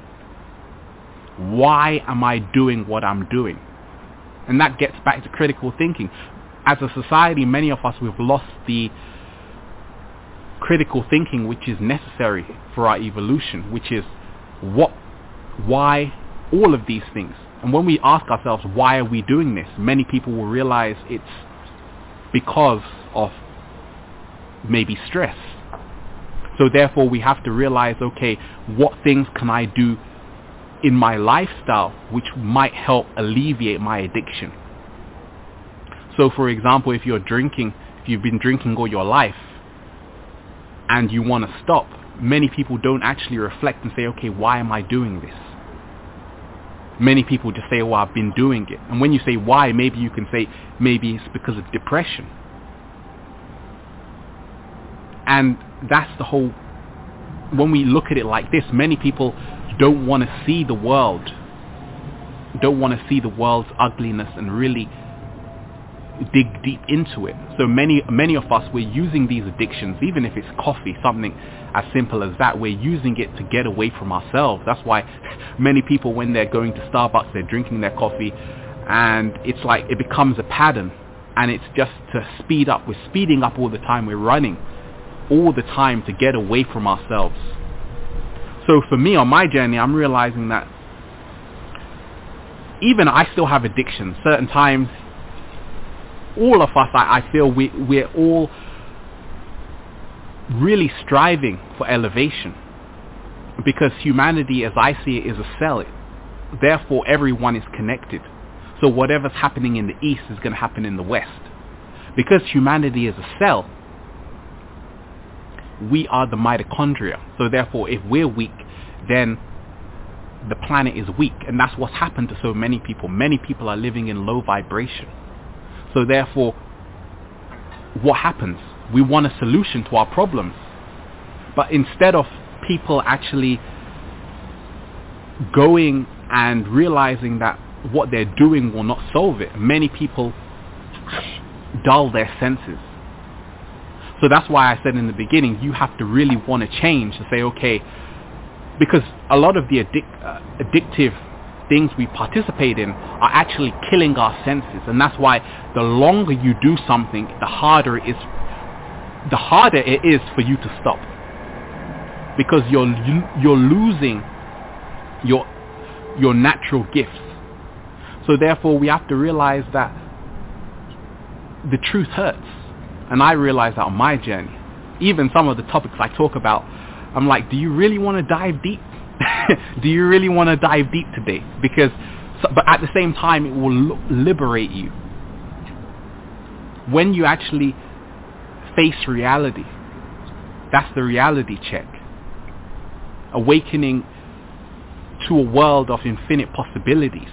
am I doing what I'm doing? And that gets back to critical thinking. As a society, many of us, we've lost the critical thinking which is necessary for our evolution, which is what, why, all of these things. And when we ask ourselves, why are we doing this? Many people will realize it's because of maybe stress. So therefore we have to realize, okay, what things can I do in my lifestyle which might help alleviate my addiction? So for example, if you're drinking, if you've been drinking all your life and you want to stop, many people don't actually reflect and say, okay, why am I doing this? Many people just say, well, I've been doing it. And when you say why, maybe you can say, maybe it's because of depression. And that's the whole, when we look at it like this, many people don't want to see the world, don't want to see the world's ugliness and really dig deep into it. So many of us, we're using these addictions, even if it's coffee, something as simple as that, we're using it to get away from ourselves. That's why many people, when they're going to Starbucks, they're drinking their coffee, and it's like it becomes a pattern, and it's just to speed up. We're speeding up all the time. We're running all the time to get away from ourselves. So for me, on my journey, I'm realizing that even I still have addictions. Certain times, all of us, I feel we're all really striving for elevation, because humanity, as I see it, is a cell. Therefore, everyone is connected. So whatever's happening in the east is going to happen in the west. Because humanity is a cell, we are the mitochondria. So therefore, if we're weak, then the planet is weak, and that's what's happened to so many people. Many people are living in low vibration. So therefore, what happens? We want a solution to our problems. But instead of people actually going and realizing that what they're doing will not solve it, many people dull their senses. So that's why I said in the beginning, you have to really want to change to say, okay, because a lot of the addictive things we participate in are actually killing our senses, and that's why the longer you do something, the harder it is for you to stop, because you're losing your natural gifts. So therefore, we have to realize that the truth hurts, and I realized that on my journey. Even some of the topics I talk about, I'm like, do you really want to dive deep? Do you really want to dive deep today? But at the same time, it will liberate you. When you actually face reality, that's the reality check. Awakening to a world of infinite possibilities.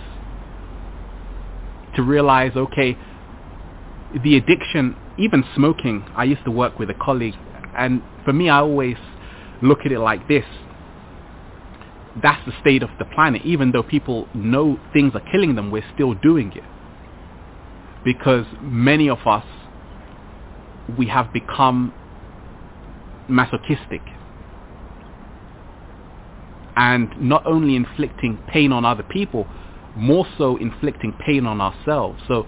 To realize, okay, the addiction, even smoking, I used to work with a colleague, and for me, I always look at it like this. That's the state of the planet. Even though people know things are killing them, we're still doing it. Because many of us, we have become masochistic. And not only inflicting pain on other people, more so inflicting pain on ourselves. So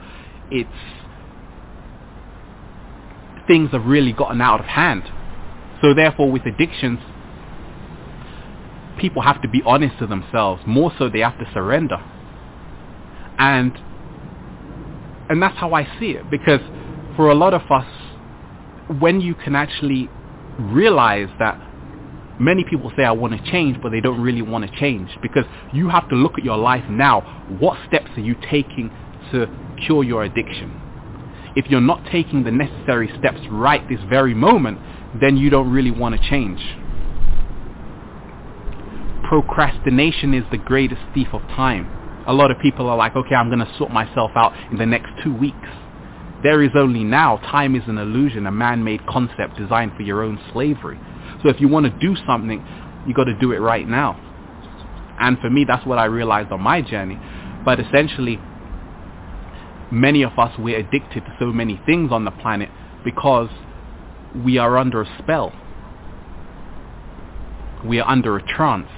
things have really gotten out of hand. So therefore, with addictions, people have to be honest to themselves. More so, they have to surrender. And that's how I see it. Because for a lot of us, when you can actually realize that many people say, I want to change, but they don't really want to change. Because you have to look at your life now. What steps are you taking to cure your addiction? If you're not taking the necessary steps right this very moment, then you don't really want to change. Procrastination is the greatest thief of time. A lot of people are like, okay, I'm going to sort myself out in the next 2 weeks. There is only now. Time is an illusion, a man-made concept designed for your own slavery. So if you want to do something, you got to do it right now. And for me, that's what I realized on my journey. But essentially, many of us, we're addicted to so many things on the planet because we are under a spell. We are under a trance.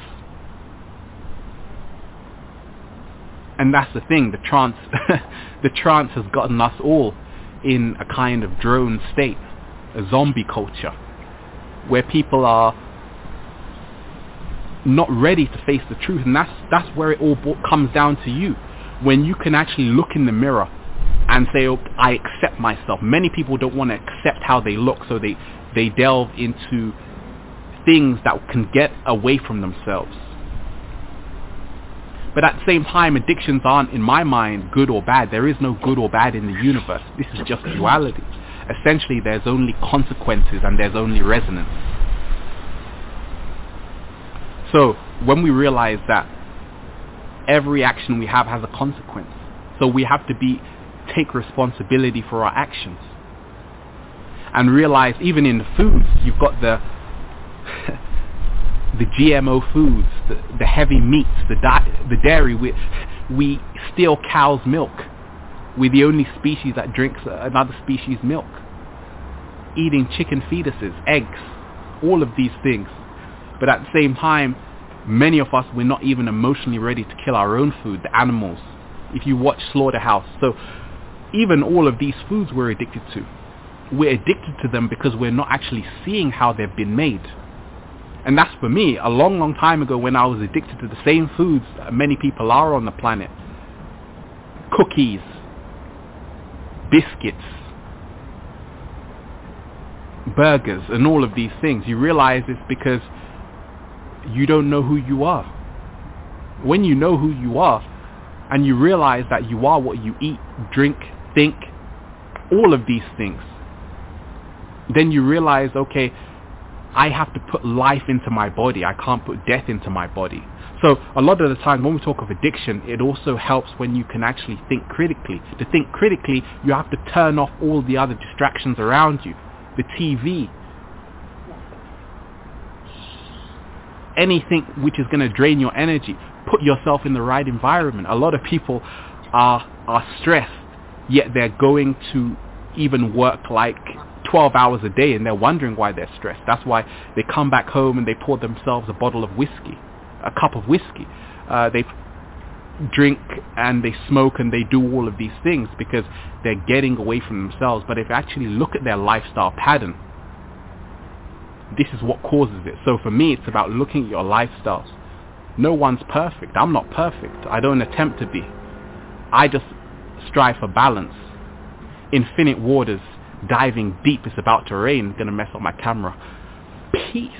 And that's the thing, the trance has gotten us all in a kind of drone state, a zombie culture, where people are not ready to face the truth. And that's where it all comes down to you. When you can actually look in the mirror and say, oh, I accept myself. Many people don't want to accept how they look, so they delve into things that can get away from themselves. But at the same time, addictions aren't, in my mind, good or bad. There is no good or bad in the universe. This is just duality. Essentially, there's only consequences and there's only resonance. So when we realize that every action we have has a consequence, so we have to take responsibility for our actions. And realize, even in the foods, you've got the GMO foods, the heavy meats, the dairy. We steal cow's milk. We're the only species that drinks another species' milk. Eating chicken fetuses, eggs, all of these things. But at the same time, many of us, we're not even emotionally ready to kill our own food, the animals. If you watch Slaughterhouse. So even all of these foods we're addicted to. We're addicted to them because we're not actually seeing how they've been made. And that's for me, a long, long time ago, when I was addicted to the same foods that many people are on the planet. Cookies, biscuits, burgers, and all of these things. You realize it's because you don't know who you are. When you know who you are, and you realize that you are what you eat, drink, think, all of these things, then you realize, okay, I have to put life into my body. I can't put death into my body. So a lot of the time when we talk of addiction, it also helps when you can actually think critically. To think critically, you have to turn off all the other distractions around you. The TV, anything which is going to drain your energy. Put yourself in the right environment. A lot of people are stressed, yet they're going to even work like 12 hours a day and they're wondering why they're stressed. That's why they come back home and they pour themselves a bottle of whiskey, a cup of whiskey. They drink and they smoke and they do all of these things because they're getting away from themselves. But if you actually look at their lifestyle pattern, this is what causes it. So for me, it's about looking at your lifestyles. No one's perfect. I'm not perfect. I don't attempt to be. I just strive for balance. Infinite waters, diving deep. It's about to rain. Gonna mess up my camera. Peace.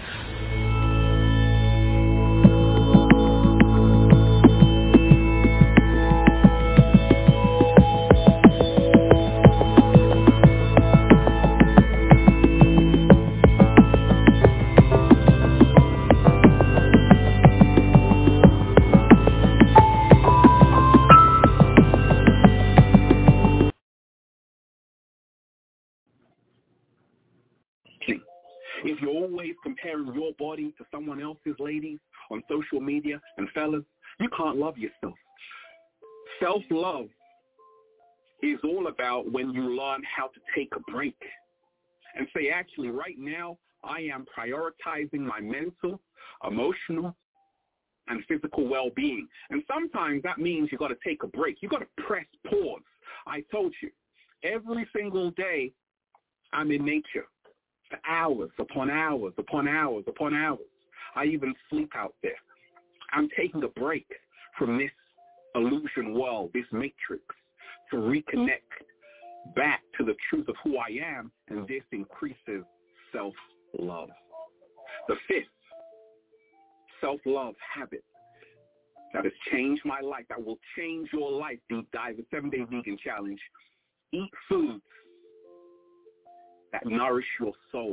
If you're always comparing your body to someone else's, ladies, on social media, and fellas, you can't love yourself. Self-love is all about when you learn how to take a break and say, actually, right now, I am prioritizing my mental, emotional, and physical well-being. And sometimes that means you got to take a break. You got to press pause. I told you, every single day, I'm in nature. For hours upon hours upon hours upon hours. I even sleep out there. I'm taking a break from this illusion world, this matrix, to reconnect back to the truth of who I am, and this increases self-love. The fifth self-love habit that has changed my life, that will change your life, Deep Dive, the 7-Day Vegan Challenge. Eat foods that nourish your soul,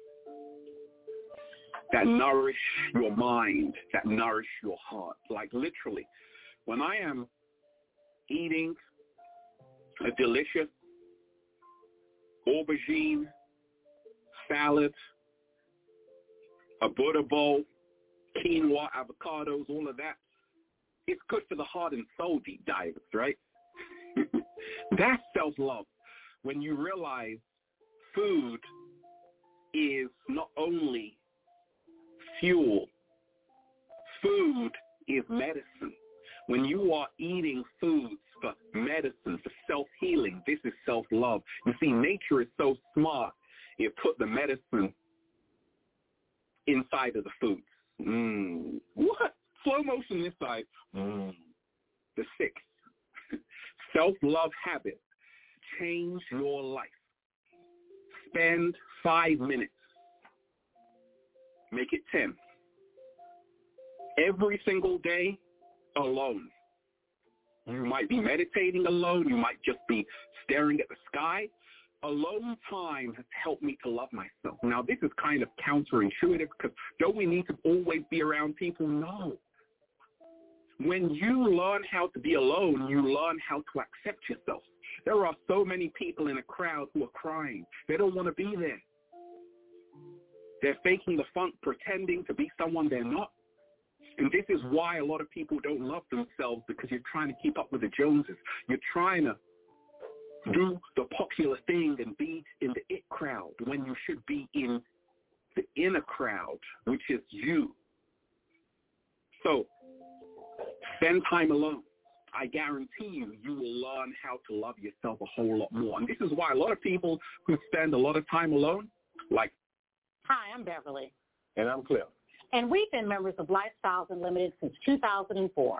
that nourish your mind, that nourish your heart. Like literally, when I am eating a delicious aubergine salad, a Buddha bowl, quinoa, avocados, all of that, it's good for the heart and soul, Deep Divers, right? That's self-love. When you realize food is not only fuel, food is medicine. When you are eating foods for medicine, for self-healing, this is self-love. You see, nature is so smart, it put the medicine inside of the foods. What? Slow motion this side. The sixth, self-love habit. Change your life. Spend 5 minutes. Make it 10. Every single day, alone. You might be meditating alone. You might just be staring at the sky. Alone time has helped me to love myself. Now, this is kind of counterintuitive because don't we need to always be around people? No. When you learn how to be alone, you learn how to accept yourself. There are so many people in a crowd who are crying. They don't want to be there. They're faking the funk, pretending to be someone they're not. And this is why a lot of people don't love themselves, because you're trying to keep up with the Joneses. You're trying to do the popular thing and be in the it crowd when you should be in the inner crowd, which is you. So spend time alone. I guarantee you will learn how to love yourself a whole lot more. And this is why a lot of people who spend a lot of time alone, like... Hi, I'm Beverly. And I'm Cliff. And we've been members of Lifestyles Unlimited since 2004.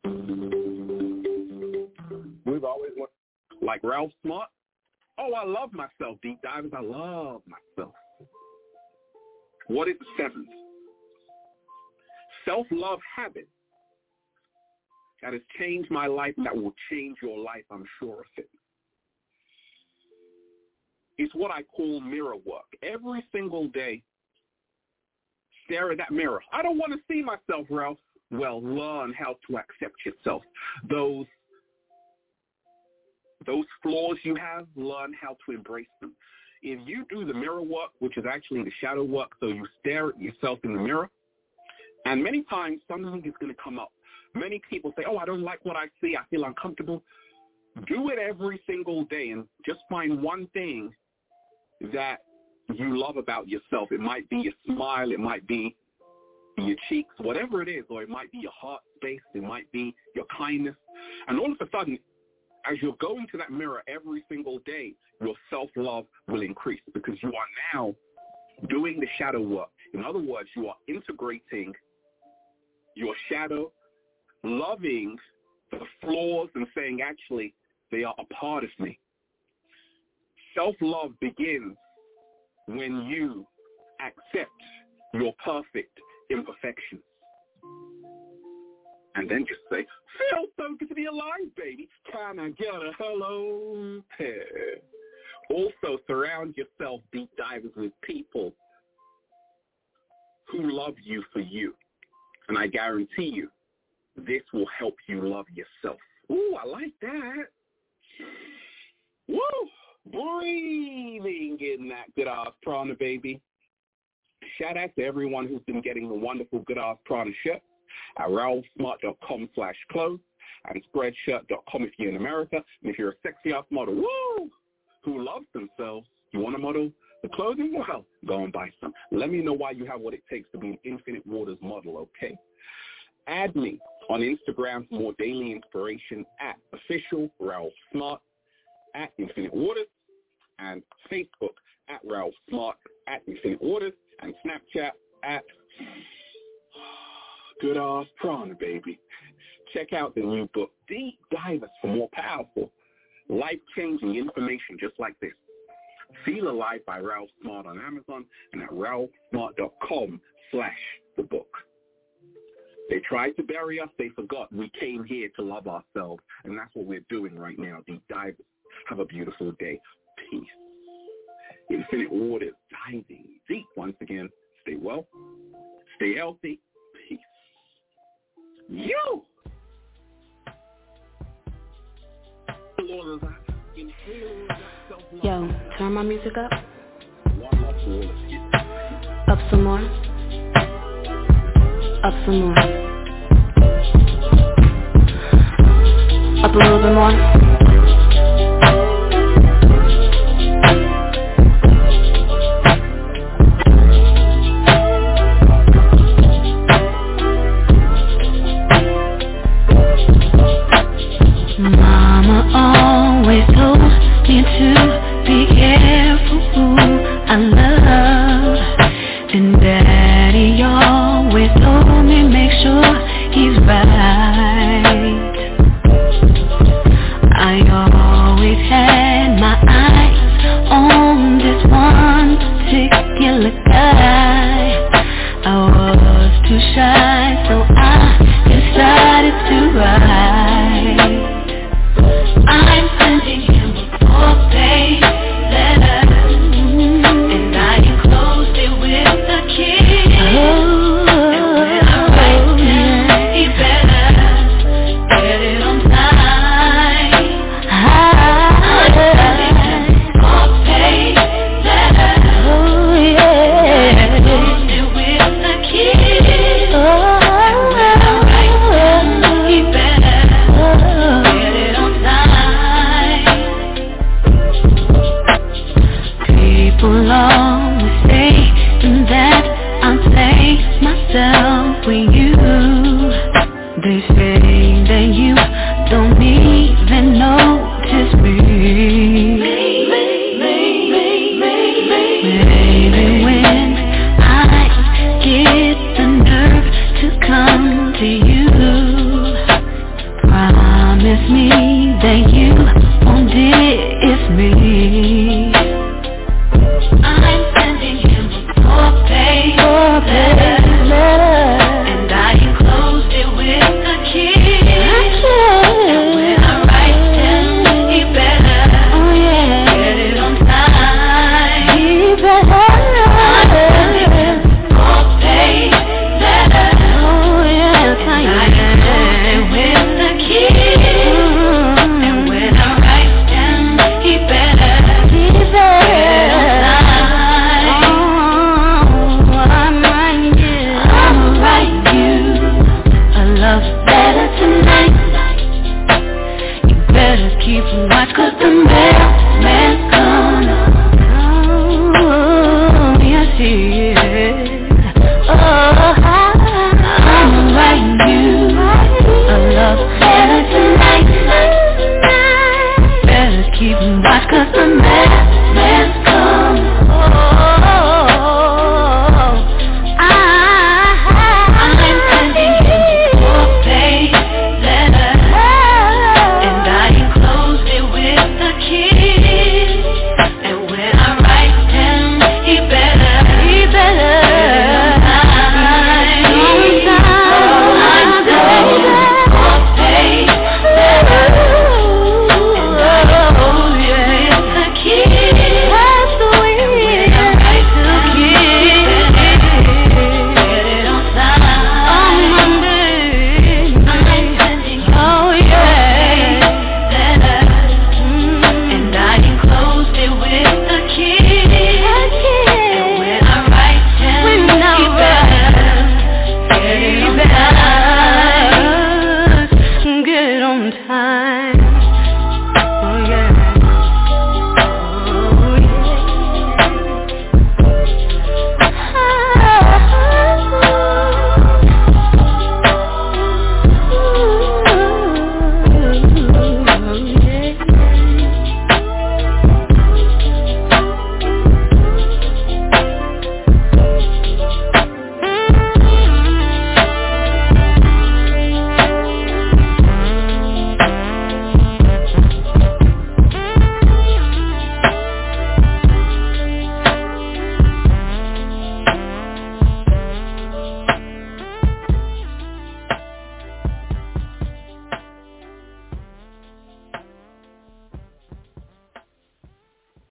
We've always wanted... Like Ralph Smart. Oh, I love myself, Deep Divers. I love myself. What is the seventh? Self-love habit that has changed my life, that will change your life, I'm sure of it. It's what I call mirror work. Every single day, stare at that mirror. I don't want to see myself, Ralph. well, learn how to accept yourself. Those flaws you have, learn how to embrace them. If you do the mirror work, which is actually the shadow work, so you stare at yourself in the mirror, and many times something is going to come up. Many people say, oh, I don't like what I see, I feel uncomfortable. Do it every single day and just find one thing that you love about yourself. It might be your smile, it might be your cheeks, whatever it is, or it might be your heart space, it might be your kindness. And all of a sudden, as you're going to that mirror every single day, your self-love will increase because you are now doing the shadow work. In other words, you are integrating your shadow, loving the flaws and saying, actually, they are a part of me. Self-love begins when you accept your perfect imperfections. And then just say, feels so good to be alive, baby. Can I get a hello? Also, surround yourself, deep divers, with people who love you for you. And I guarantee you, this will help you love yourself. Ooh, I like that. Woo! Breathing in that good ass prana, baby. Shout out to everyone who's been getting the wonderful good ass prana shirt at RalphSmart.com/clothes and Spreadshirt.com if you're in America. And if you're a sexy ass model, woo, who loves themselves, you want to model the clothing? Well, go and buy some. Let me know why you have what it takes to be an Infinite Waters model, okay? Add me on Instagram for more daily inspiration at official Ralph Smart, at Infinite Waters, and Facebook at Ralph Smart, at Infinite Waters, and Snapchat at Good Ass Prana, baby. Check out the new book, Deep Divers, for more powerful, life-changing information just like this. Feel Alive by Ralph Smart on Amazon and at ralphsmart.com/the book. They tried to bury us. They forgot we came here to love ourselves, and that's what we're doing right now, Deep Divers. Have a beautiful day. Peace. Infinite Waters, diving deep once again. Stay well. Stay healthy. Peace. Yo! Yo, turn my music up. Up some more. Up some more. Up a little bit more. Mama always told me to be careful who I love. And Daddy always told me make sure he's right. I always had my eyes on this one particular guy. I was too shy, so I decided to write. I'm sending him a 4-page letter, and I enclosed it with a kiss. And when I write him, he better get it on time. I'm sending him a 4-page letter, and I enclosed it with a kiss. And when I write him, he better get it on time. People always say that I play myself with you. They say that you don't even notice me. Maybe when I get the nerve to come to you, promise me that you won't diss me. I'm